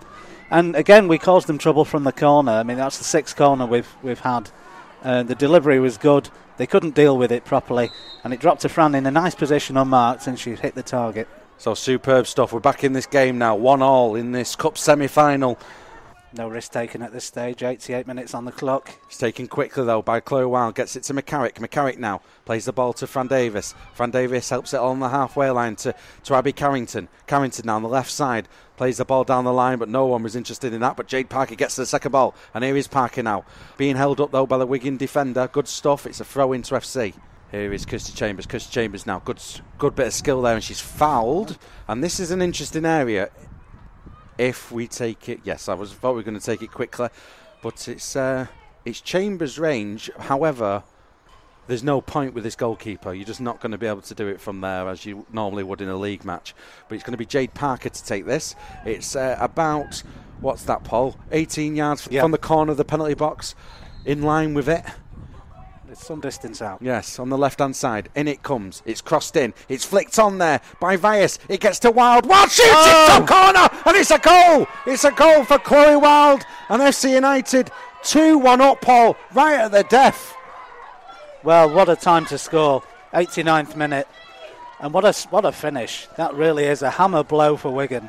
And again, we caused them trouble from the corner. I mean, that's the sixth corner we've we've had. Uh, the delivery was good. They couldn't deal with it properly, and it dropped to Fran in a nice position unmarked, and she hit the target. So superb stuff. We're back in this game now, one all in this cup semi-final. No risk taken at this stage, eighty-eight minutes on the clock. It's taken quickly though by Chloe Wild, gets it to McCarrick. McCarrick now plays the ball to Fran Davis. Fran Davis helps it on the halfway line to, to Abby Carrington. Carrington now on the left side, plays the ball down the line, but no one was interested in that. But Jade Parker gets to the second ball, and here is Parker now. Being held up though by the Wigan defender. Good stuff, it's a throw into F C. Here is Kirsty Chambers. Kirsty Chambers now, good, good bit of skill there, and she's fouled. And this is an interesting area. If we take it, yes, I was thought we were going to take it quickly, but it's uh, it's Chambers' range. However, there's no point with this goalkeeper. You're just not going to be able to do it from there as you normally would in a league match. But it's going to be Jade Parker to take this. It's uh, about, what's that, Paul? eighteen yards yeah. from the corner of the penalty box, in line with it. It's some distance out. Yes, on the left-hand side. In it comes. It's crossed in. It's flicked on there by Vyas. It gets to Wild. Wild shoots oh! it! Top corner! And it's a goal! It's a goal for Chloe Wild. And F C United two one up, Paul. Right at the death. Well, what a time to score. eighty-ninth minute. And what a, what a finish. That really is a hammer blow for Wigan.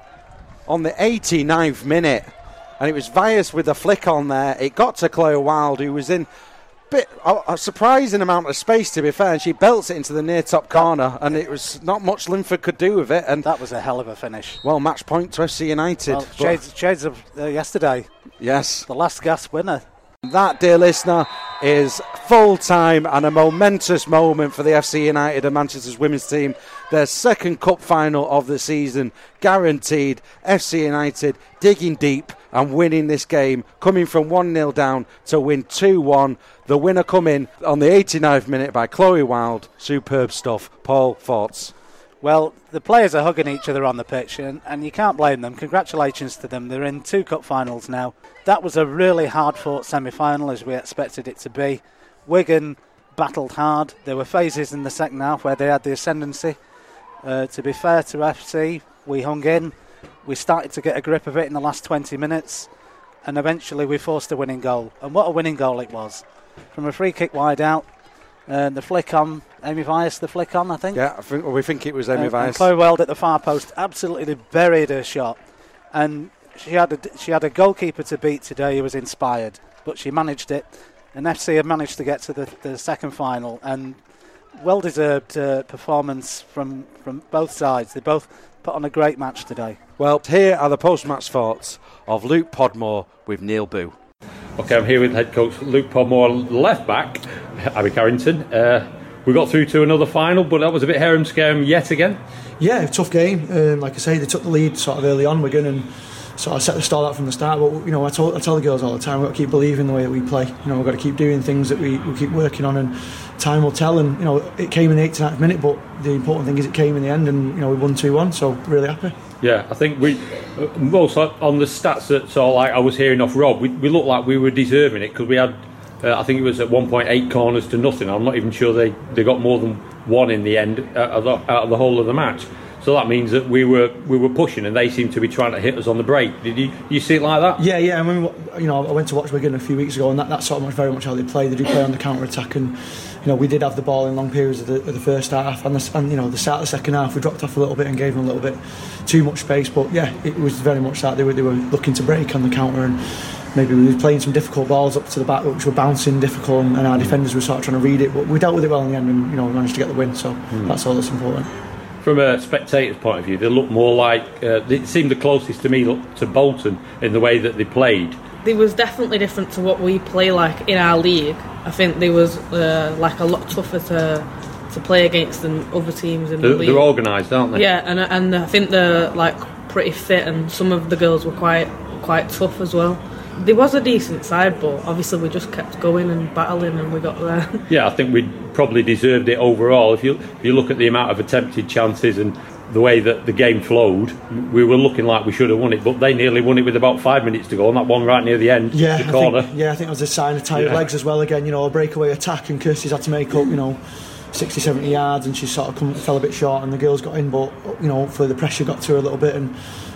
On the eighty-ninth minute. And it was Vyas with a flick on there. It got to Chloe Wild, who was in... Bit, a, a surprising amount of space, to be fair, and she belts it into the near top corner, and it was not much Linford could do with it. And that was a hell of a finish. Well, match point to F C United. Well, shades, shades of uh, yesterday. Yes, the last gasp winner. That, dear listener, is full time and a momentous moment for the F C United and Manchester's women's team. Their second cup final of the season, guaranteed. F C United digging deep and winning this game, coming from one nil down to win two one. The winner come in on the eighty-ninth minute by Chloe Wild. Superb stuff. Paul, thoughts? Well, the players are hugging each other on the pitch, and, and you can't blame them. Congratulations to them. They're in two cup finals now. That was a really hard-fought semi-final, as we expected it to be. Wigan battled hard. There were phases in the second half where they had the ascendancy. Uh, to be fair to F C, we hung in. We started to get a grip of it in the last twenty minutes, and eventually we forced a winning goal. And what a winning goal it was. From a free kick wide out, uh, the flick on, Amy Vyas, the flick on, I think. Yeah, I think, well, we think it was Amy uh, Vyas. And Chloe Wild at the far post absolutely buried her shot. And she had a, she had a goalkeeper to beat today who was inspired, but she managed it. And F C have managed to get to the, the second final, and well-deserved uh, performance from, from both sides. They both put on a great match today. Well, here are the post-match thoughts of Luke Podmore with Neil Boo. Okay, I'm here with head coach Luke Podmore, left back, Abby Carrington. Uh, we got through to another final, but that was a bit harem-scarum yet again. Yeah, tough game. Um, like I say, they took the lead sort of early on, Wigan, and sort of set the stall out from the start. But you know, I, told, I tell the girls all the time, we've got to keep believing the way that we play. You know, we've got to keep doing things that we, we keep working on, and time will tell. And you know, it came in the eighty-ninth minute, but the important thing is it came in the end, and you know, we won two one. So really happy. Yeah, I think we, most on the stats that sort of like I was hearing off Rob, we, we looked like we were deserving it because we had, uh, I think it was at one point eight corners to nothing. I'm not even sure they, they got more than one in the end out of the, out of the whole of the match. So that means that we were we were pushing, and they seemed to be trying to hit us on the break. Did you you see it like that? Yeah, yeah. I remember, you know, I went to watch Wigan a few weeks ago, and that, that's sort of very much how they play. They do play on the counter attack, and you know, we did have the ball in long periods of the, of the first half, and, the, and you know, the start of the second half, we dropped off a little bit and gave them a little bit too much space. But yeah, it was very much that they were they were looking to break on the counter, and maybe we were playing some difficult balls up to the back, which were bouncing difficult, and, and our defenders were sort of trying to read it. But we dealt with it well in the end, and you know, we managed to get the win. So mm. that's all that's important. From a spectator's point of view, they look more like uh, it seemed the closest to me to Bolton in the way that they played. They was definitely different to what we play like in our league. I think they was uh, like a lot tougher to to play against than other teams in they're, the league. They're organised, aren't they? Yeah, and and I think they're like pretty fit, and some of the girls were quite quite tough as well. There was a decent side, but obviously we just kept going and battling, and we got there. Yeah, I think we probably deserved it overall. If you if you look at the amount of attempted chances and the way that the game flowed, we were looking like we should have won it, but they nearly won it with about five minutes to go, and that one right near the end, yeah, the corner. I think, yeah, I think it was a sign of tired yeah. legs as well. Again, you know, a breakaway attack, and Kirsty's had to make up, you know, sixty, seventy yards, and she sort of come, fell a bit short, and the girls got in, but you know, hopefully the pressure got to her a little bit, and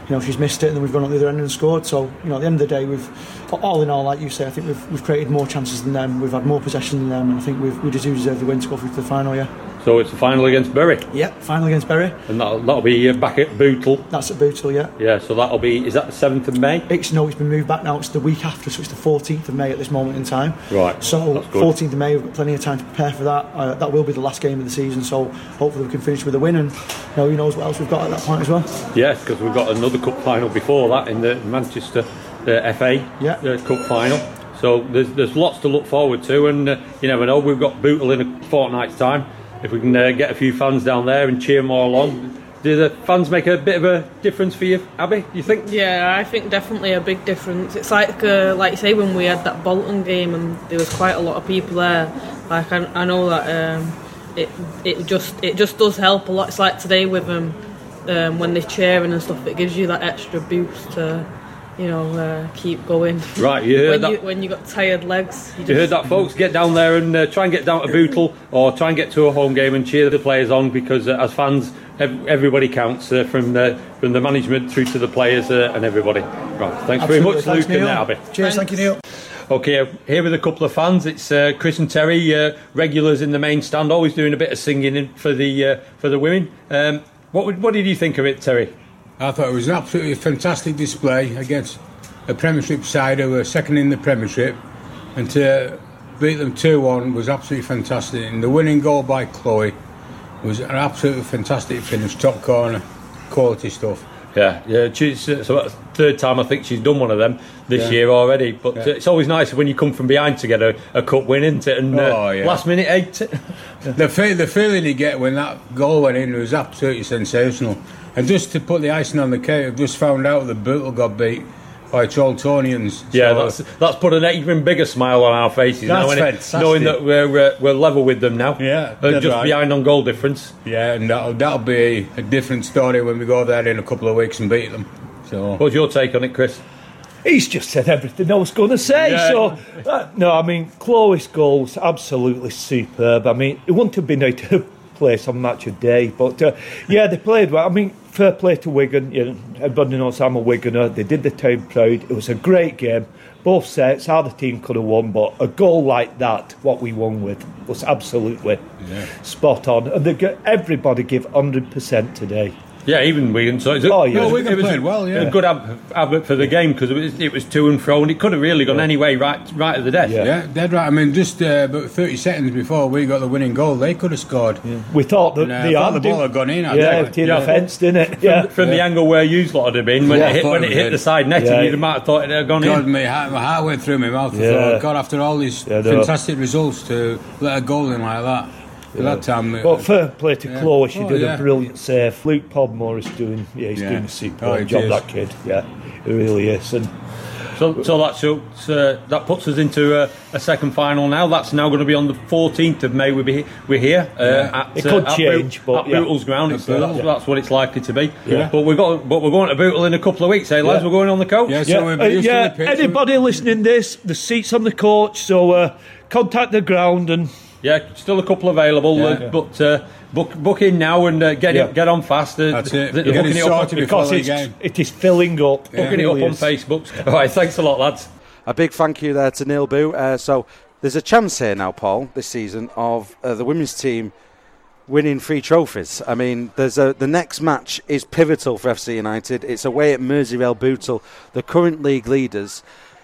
you know, she's missed it, and then we've gone at the other end and scored. So, you know, at the end of the day, we've, all in all, like you say, I think we've we've created more chances than them. We've had more possession than them, and I think we've, we do deserve the win to go through to the final. Yeah. So it's the final against Bury. Yeah, final against Bury. And that'll, that'll be uh, back at Bootle. That's at Bootle, yeah. Yeah, so that'll be, is that the seventh of May? It's no, it's been moved back now. It's the week after, so it's the fourteenth of May at this moment in time. Right. So fourteenth of May, we've got plenty of time to prepare for that. Uh, that will be the last game of the season, so hopefully we can finish with a win, and you know, who knows what else we've got at that point as well. Yes, because we've got another cup final before that in the Manchester uh, F A yeah. uh, Cup final. So there's there's lots to look forward to, and uh, you never know. We've got Bootle in a fortnight's time. If we can uh, get a few fans down there and cheer them all on, do the fans make a bit of a difference for you, Abby? You think? Yeah, I think definitely a big difference. It's like, uh, like you say, when we had that Bolton game and there was quite a lot of people there. Like I, I know that um, it it just it just does help a lot. It's like today with them um, when they're cheering and stuff. It gives you that extra boost to, you know, uh, keep going. Right, you heard when that. You, when you got tired legs. You, You just, heard that, folks? Get down there and uh, try and get down to Bootle, or try and get to a home game and cheer the players on, because uh, as fans, ev- everybody counts, uh, from the from the management through to the players uh, and everybody. Right, thanks Absolutely. very much, Thanks, Luke Neil. and Abby. Cheers, thank you, Neil. Okay, uh, here with a couple of fans. It's uh, Chris and Terry, uh, regulars in the main stand, always doing a bit of singing in for the uh, for the women. Um, what would, what did you think of it, Terry? I thought it was an absolutely fantastic display against a Premiership side who were second in the Premiership, and to beat them two one was absolutely fantastic. And the winning goal by Chloe was an absolutely fantastic finish, top corner, quality stuff. Yeah, yeah. She's, uh, so that's the third time I think she's done one of them this Yeah. year already. But Yeah. uh, it's always nice when you come from behind to get a, a cup win, isn't it? And uh, Oh, yeah. last minute eight. The, fe- the feeling you get when that goal went in was absolutely sensational. And just to put the icing on the cake, I've just found out that Bootle got beat by Charltonians. Yeah, So, that's that's put an even bigger smile on our faces That's now, innit? fantastic. Knowing that we're uh, we're level with them now. Yeah, uh, dead just right. behind on goal difference. Yeah, and that'll, that'll be a different story when we go there in a couple of weeks and beat them. So, what's your take on it, Chris? He's just said everything I was going to say. Yeah. So, uh, no, I mean, Chloe's goal's absolutely superb. I mean, it wouldn't have been out of place on match of day, but uh, yeah, they played well. I mean, fair play to Wigan. You know, everybody knows I'm a Wiganer. They did the town proud. It was a great game. Both sets, either team could have won, but a goal like that, what we won with, was absolutely yeah. spot on. And they get, everybody give one hundred percent today. Yeah, even Wigan. So it's a, Oh, yeah. No, Wigan it was played a, well, yeah. a good ab- advert for the game, because it was, it was to and fro, and it could have really gone any way, right, right to the death. yeah, dead right. I mean, just uh, about thirty seconds before we got the winning goal, they could have scored. We thought that And, uh, the I thought other the ball had gone in. I Yeah, think. it hit Yeah. the fence, didn't it? From, Yeah. from the angle where you lot would have been when Yeah, it hit, I when thought it it hit did. the side net, Yeah. and you might have thought it had gone God, in. my heart, my heart went through my mouth. I Yeah. thought, God, after all these Yeah, I know. fantastic results, to let a goal in like that. At that time, it- But fair play to Yeah. Chloe, she Oh, did yeah. a brilliant save. Luke Podmore is doing, yeah, he's Yeah. doing a superb Oh, he job. is. That kid, yeah, he really is. And So, so that shows, uh, that puts us into a, a second final now. That's now going to be on the fourteenth of May. We'll be we're here. Uh, Yeah. at, It uh, could at change, Boot- but at yeah. Bootle's ground. It's, Absolutely. that's, that's what it's likely to be. Yeah. But we've got, but we're going to Bootle in a couple of weeks, eh, lads? Yeah. We're going on the coach. Yeah, so yeah, we're uh, used to yeah the pitch. anybody listening this, the seats on the coach, so uh, contact the ground and Yeah, still a couple available, Yeah. uh, but uh, book book in now and uh, get Yeah. it get on fast. Uh, That's it. the- Get booking it up on- sorted before because the it's, game. it is filling up. Yeah. booking It it up really on is. Facebook. All right, thanks a lot, lads. A big thank you there to Neil Boo. Uh, so there's a chance here now, Paul, this season of uh, the women's team winning three trophies. I mean, there's a the next match is pivotal for F C United. It's away at Merseyrail Bootle, the current league leaders.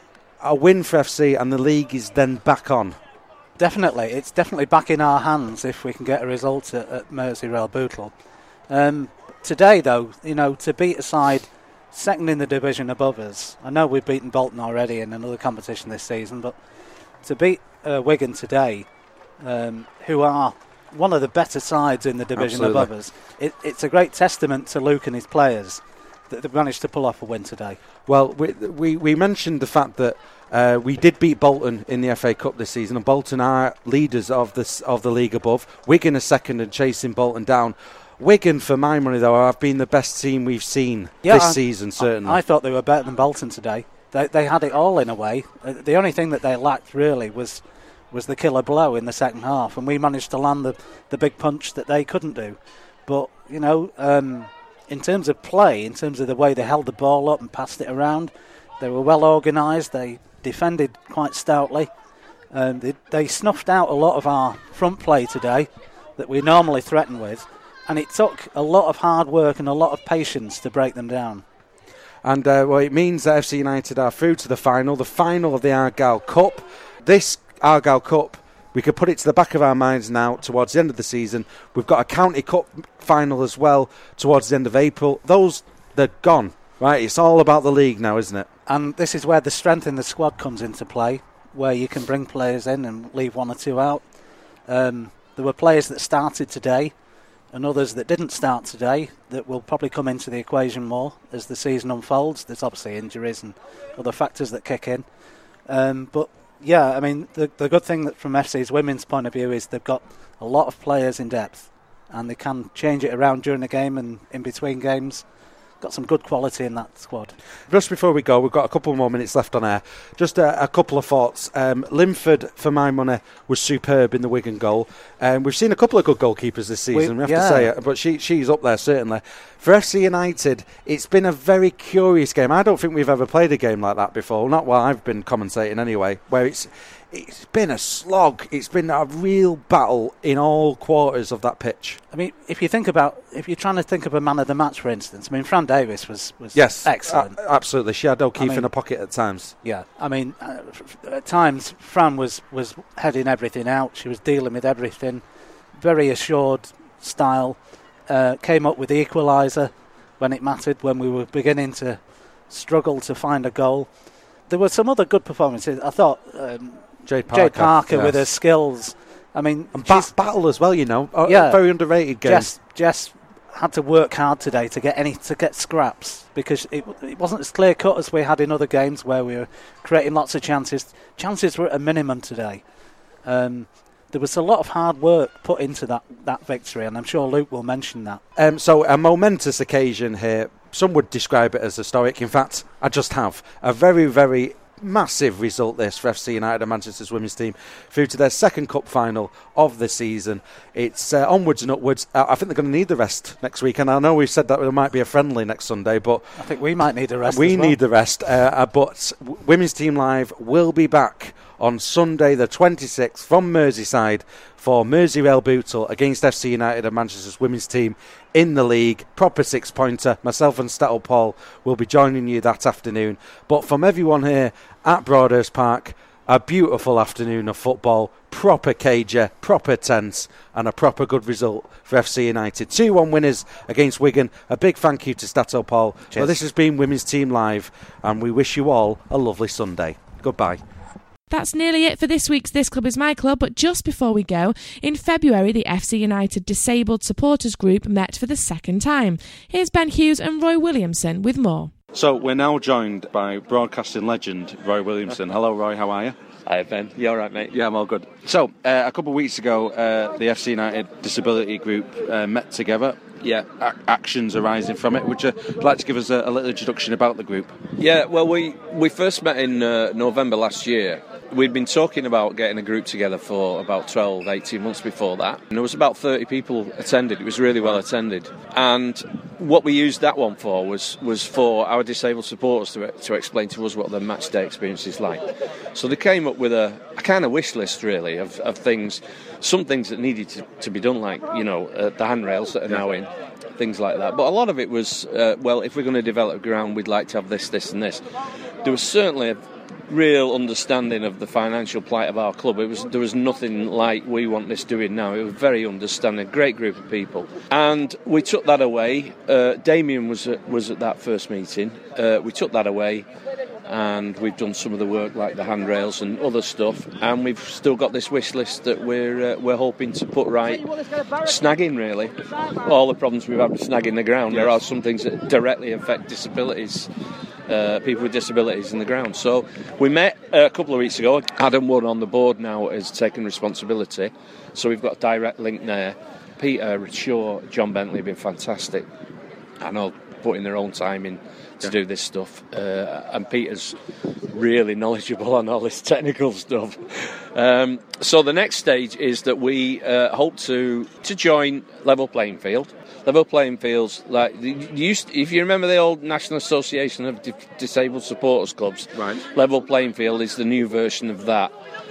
A win for F C and the league is then back on. Definitely, it's definitely back in our hands if we can get a result at, at Merseyrail Bootle. Um, today, though, you know, to beat a side second in the division above us, I know we've beaten Bolton already in another competition this season, but to beat uh, Wigan today, um, who are one of the better sides in the division Absolutely. above us, it, it's a great testament to Luke and his players that they've managed to pull off a win today. Well, we we, we mentioned the fact that uh, we did beat Bolton in the F A Cup this season, and Bolton are leaders of this of the league above. Wigan are second and chasing Bolton down. Wigan, for my money, though, have been the best team we've seen Yeah, this I- season, certainly. I, I thought they were better than Bolton today. They, they had it all in a way. Uh, the only thing that they lacked really was was the killer blow in the second half, and we managed to land the, the big punch that they couldn't do. But, you know, um, in terms of play, in terms of the way they held the ball up and passed it around, they were well organised. They defended quite stoutly. Um, they, they snuffed out a lot of our front play today that we normally threaten with, and it took a lot of hard work and a lot of patience to break them down. And uh, well, it means that F C United are through to the final, the final of the Argyle Cup. This Argyle Cup, we could put it to the back of our minds now towards the end of the season. We've got a County Cup final as well towards the end of April. Those, they're gone, right? It's all about the league now, isn't it? And this is where the strength in the squad comes into play, where you can bring players in and leave one or two out. Um, there were players that started today and others that didn't start today that will probably come into the equation more as the season unfolds. There's obviously injuries and other factors that kick in. Um, but, yeah, I mean, the, the good thing that from F C's women's point of view is they've got a lot of players in depth and they can change it around during the game and in between games. Got some good quality in that squad. Just before we go, we've got a couple more minutes left on air. Just a, a couple of thoughts. Um, Linford, for my money, was superb in the Wigan goal. Um, we've seen a couple of good goalkeepers this season, we, we have yeah. to say it, but she she's up there certainly. For F C United, it's been a very curious game. I don't think we've ever played a game like that before, not while I've been commentating anyway, where it's it's been a slog. It's been a real battle in all quarters of that pitch. I mean, if you think about, if you're trying to think of a man of the match, for instance, I mean, Fran Davis was, was yes, excellent. A- absolutely. She had O'Keefe I mean, in her pocket at times. Yeah, I mean, uh, at times, Fran was, was heading everything out. She was dealing with everything. Very assured style. Uh, came up with the equaliser when it mattered, when we were beginning to struggle to find a goal. There were some other good performances. I thought um, Jade Parker, Jade Parker yes. with her skills. I mean, and ba- battle as well, you know. A yeah, very underrated game. Jess, Jess had to work hard today to get any to get scraps because it, it wasn't as clear cut as we had in other games where we were creating lots of chances. Chances were at a minimum today. Um, there was a lot of hard work put into that, that victory, and I'm sure Luke will mention that. Um, so a momentous occasion here. Some would describe it as historic. In fact, I just have. A very, very massive result this for F C United and Manchester's women's team through to their second cup final of the season. It's uh, onwards and upwards. Uh, I think they're going to need the rest next week, and I know we've said that there might be a friendly next Sunday, but I think we might need a rest. We as well. need the rest, uh, uh, but w- Women's Team Live will be back on Sunday the twenty-sixth from Merseyside for Merseyrail Bootle against F C United and Manchester's women's team in the league. Proper six-pointer. Myself and Stattle Paul will be joining you that afternoon. But from everyone here at Broadhurst Park, a beautiful afternoon of football, proper cager, proper tense, and a proper good result for F C United. two one winners against Wigan. A big thank you to Stattle Paul. Well, this has been Women's Team Live, and we wish you all a lovely Sunday. Goodbye. That's nearly it for this week's This Club Is My Club, but just before we go, in February the F C United Disabled Supporters Group met for the second time. Here's Ben Hughes and Roy Williamson with more. So we're now joined by broadcasting legend Roy Williamson. Hello Roy, how are you? Hi Ben, you alright mate? Yeah, I'm all good. So uh, a couple of weeks ago uh, the F C United Disability Group uh, met together. Yeah, a- actions arising from it. Would you like to give us a, a little introduction about the group? Yeah, well we, we first met in uh, November last year. We'd been talking about getting a group together for about twelve, eighteen months before that. And there was about thirty people attended. It was really well attended. And what we used that one for was, was for our disabled supporters to, to explain to us what their match day experience is like. So they came up with a, a kind of wish list, really, of, of things, some things that needed to, to be done, like, you know, uh, the handrails that are now in, things like that. But a lot of it was, uh, well, if we're going to develop a ground, we'd like to have this, this and this. There was certainly a real understanding of the financial plight of our club. It was there was nothing like we want this doing now. It was very understanding, great group of people, and we took that away. Uh, Damien was at, was at that first meeting. Uh, we took that away, and we've done some of the work like the handrails and other stuff, and we've still got this wish list that we're uh, we're hoping to put right. Snagging, really, all the problems we've had with snagging the ground. There are some things that directly affect disabilities. Uh, people with disabilities in the ground. So we met uh, a couple of weeks ago. Adam Wood on the board now has taken responsibility, so we've got a direct link there. Peter Shaw, John Bentley have been fantastic. I know, putting their own time in to Yeah. do this stuff, uh, and Peter's really knowledgeable on all this technical stuff. Um, so the next stage is that we uh, hope to to join Level Playing Field. Level Playing Fields, like you used, if you remember the old National Association of Di- Disabled Supporters Clubs, right. Level Playing Field is the new version of that.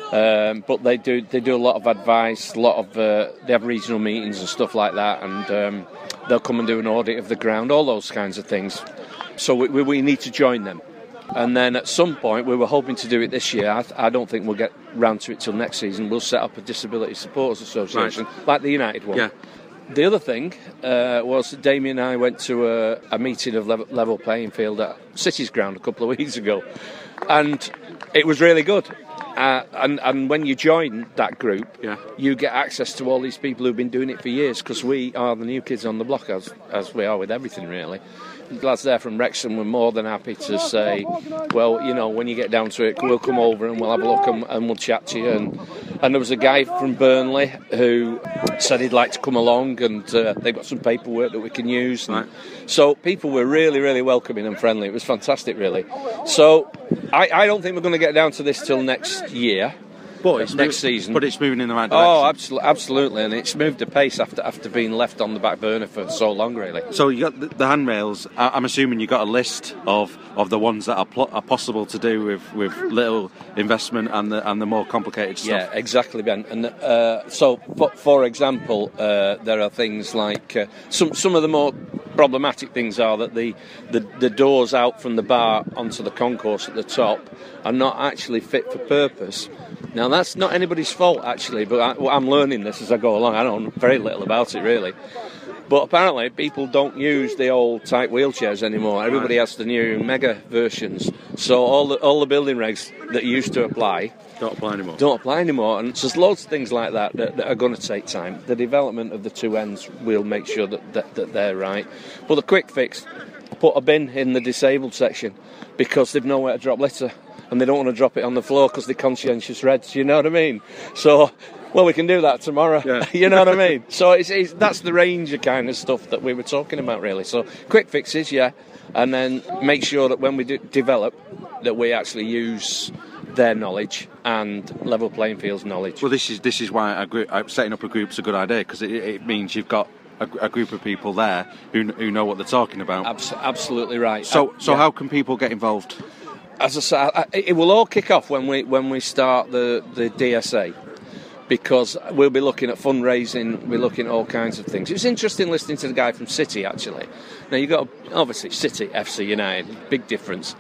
Um, but they do they do a lot of advice, a lot of uh, they have regional meetings and stuff like that, and um, they'll come and do an audit of the ground, all those kinds of things. So we, we, we need to join them. And then at some point, we were hoping to do it this year. I, th- I don't think we'll get round to it till next season. We'll set up a Disability Supporters Association, Right. like the United one. Yeah. The other thing uh, was that Damien and I went to a, a meeting of level, level Playing Field at City's Ground a couple of weeks ago, and it was really good. Uh, and, and when you join that group, Yeah. you get access to all these people who've been doing it for years, because we are the new kids on the block, as, as we are with everything, really. The lads there from Wrexham were more than happy to say, well, you know, when you get down to it, we'll come over and we'll have a look and, and we'll chat to you. And, and there was a guy from Burnley who said he'd like to come along, and uh, they've got some paperwork that we can use. And so people were really, really welcoming and friendly. It was fantastic, really. So I, I don't think we're going to get down to this till next year. But it's next mov- season. But it's moving in the right direction. Oh, absolutely, absolutely, and it's moved apace after after being left on the back burner for so long, really. So you got the, the handrails. I- I'm assuming you got a list of, of the ones that are, pl- are possible to do with, with little investment and the and the more complicated stuff. Yeah, exactly, Ben. And uh, so, for, for example, uh, there are things like uh, some some of the more problematic things are that the, the the doors out from the bar onto the concourse at the top are not actually fit for purpose. Now, that's not anybody's fault, actually, but I, well, I'm learning this as I go along. I know very little about it, really. But apparently, people don't use the old type wheelchairs anymore. Everybody has the new mega versions. So all the all the building regs that used to apply don't apply anymore. Don't apply anymore. And so there's loads of things like that that, that are going to take time. The development of the two ends will make sure that, that, that they're right. But the quick fix, put a bin in the disabled section because they've nowhere to drop litter. And they don't want to drop it on the floor because they're conscientious Reds, you know what I mean? So, well, we can do that tomorrow, Yeah. you know what I mean? So it's, it's that's the range of kind of stuff that we were talking about, really. So quick fixes, yeah, and then make sure that when we do develop, that we actually use their knowledge and Level Playing Field's knowledge. Well, this is this is why a group, uh, setting up a group is a good idea, because it, it means you've got a, a group of people there who who know what they're talking about. Abs- absolutely right. So, Uh, so yeah. how can people get involved? As I say, I- it will all kick off when we when we start the, the D S A, because we'll be looking at fundraising, we're looking at all kinds of things. It was interesting listening to the guy from City, actually. Now, you've got, obviously, City, F C United, big difference.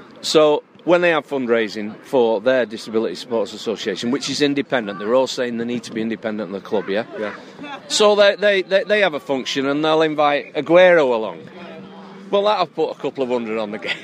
So, when they have fundraising for their Disability Supporters Association, which is independent, they're all saying they need to be independent of the club, yeah? Yeah. So they, they, they, they have a function and they'll invite Aguero along. Well, that'll put a couple of hundred on the game.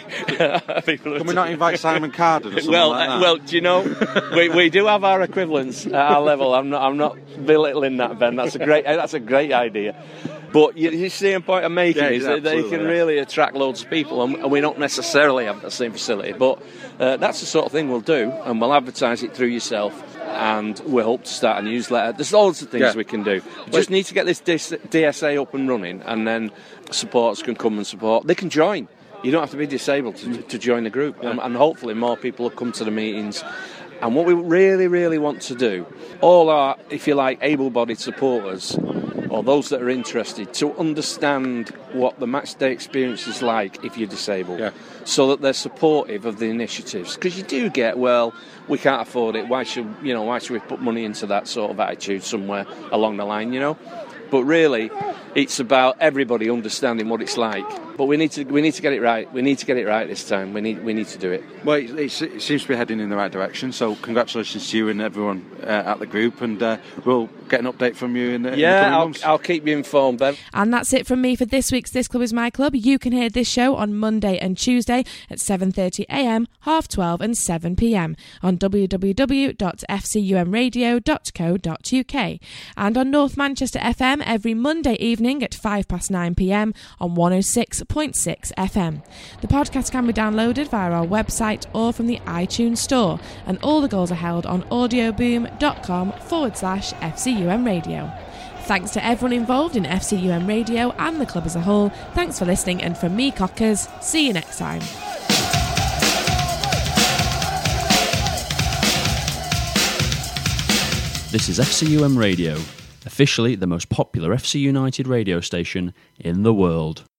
Can we not invite Simon Carden or something well, like that? uh, well, do you know, we, we do have our equivalents at our level. I'm not I'm not belittling that, Ben. That's a great that's a great idea. But you, you see the point I'm making Yeah, is that they absolutely, can yeah. really attract loads of people, and, and we don't necessarily have the same facility. But uh, that's the sort of thing we'll do, and we'll advertise it through yourself. And we hope to start a newsletter. There's loads of things Yeah. we can do. We just need to get this D S A up and running, and then supporters can come and support. They can join. You don't have to be disabled to, to join the group, and, and hopefully more people will come to the meetings. And what we really, really want to do, all our, if you like, able-bodied supporters, or those that are interested, to understand what the match day experience is like if you're disabled, Yeah. so that they're supportive of the initiatives. Because you do get, well, we can't afford it. Why should you know? Why should we put money into that sort of attitude somewhere along the line? You know. But really, it's about everybody understanding what it's like. But we need to we need to get it right. We need to get it right this time. We need we need to do it. Well, it, it's, it seems to be heading in the right direction. So, congratulations to you and everyone uh, at the group, and uh, we'll get an update from you in the, in the Yeah, coming I'll, months. I'll keep you informed, Ben. And that's it from me for this week's This Club Is My Club. You can hear this show on Monday and Tuesday at seven thirty a m, half twelve and seven p m on w w w dot f c u m radio dot co dot u k and on North Manchester F M every Monday evening at five past nine p m on one oh six point six F M. The podcast can be downloaded via our website or from the iTunes store, and all the goals are held on audioboom dot com forward slash F C U M radio. Thanks to everyone involved in F C U M Radio and the club as a whole. Thanks for listening, and from me, Cockers, see you next time. This is F C U M Radio, officially the most popular F C United radio station in the world.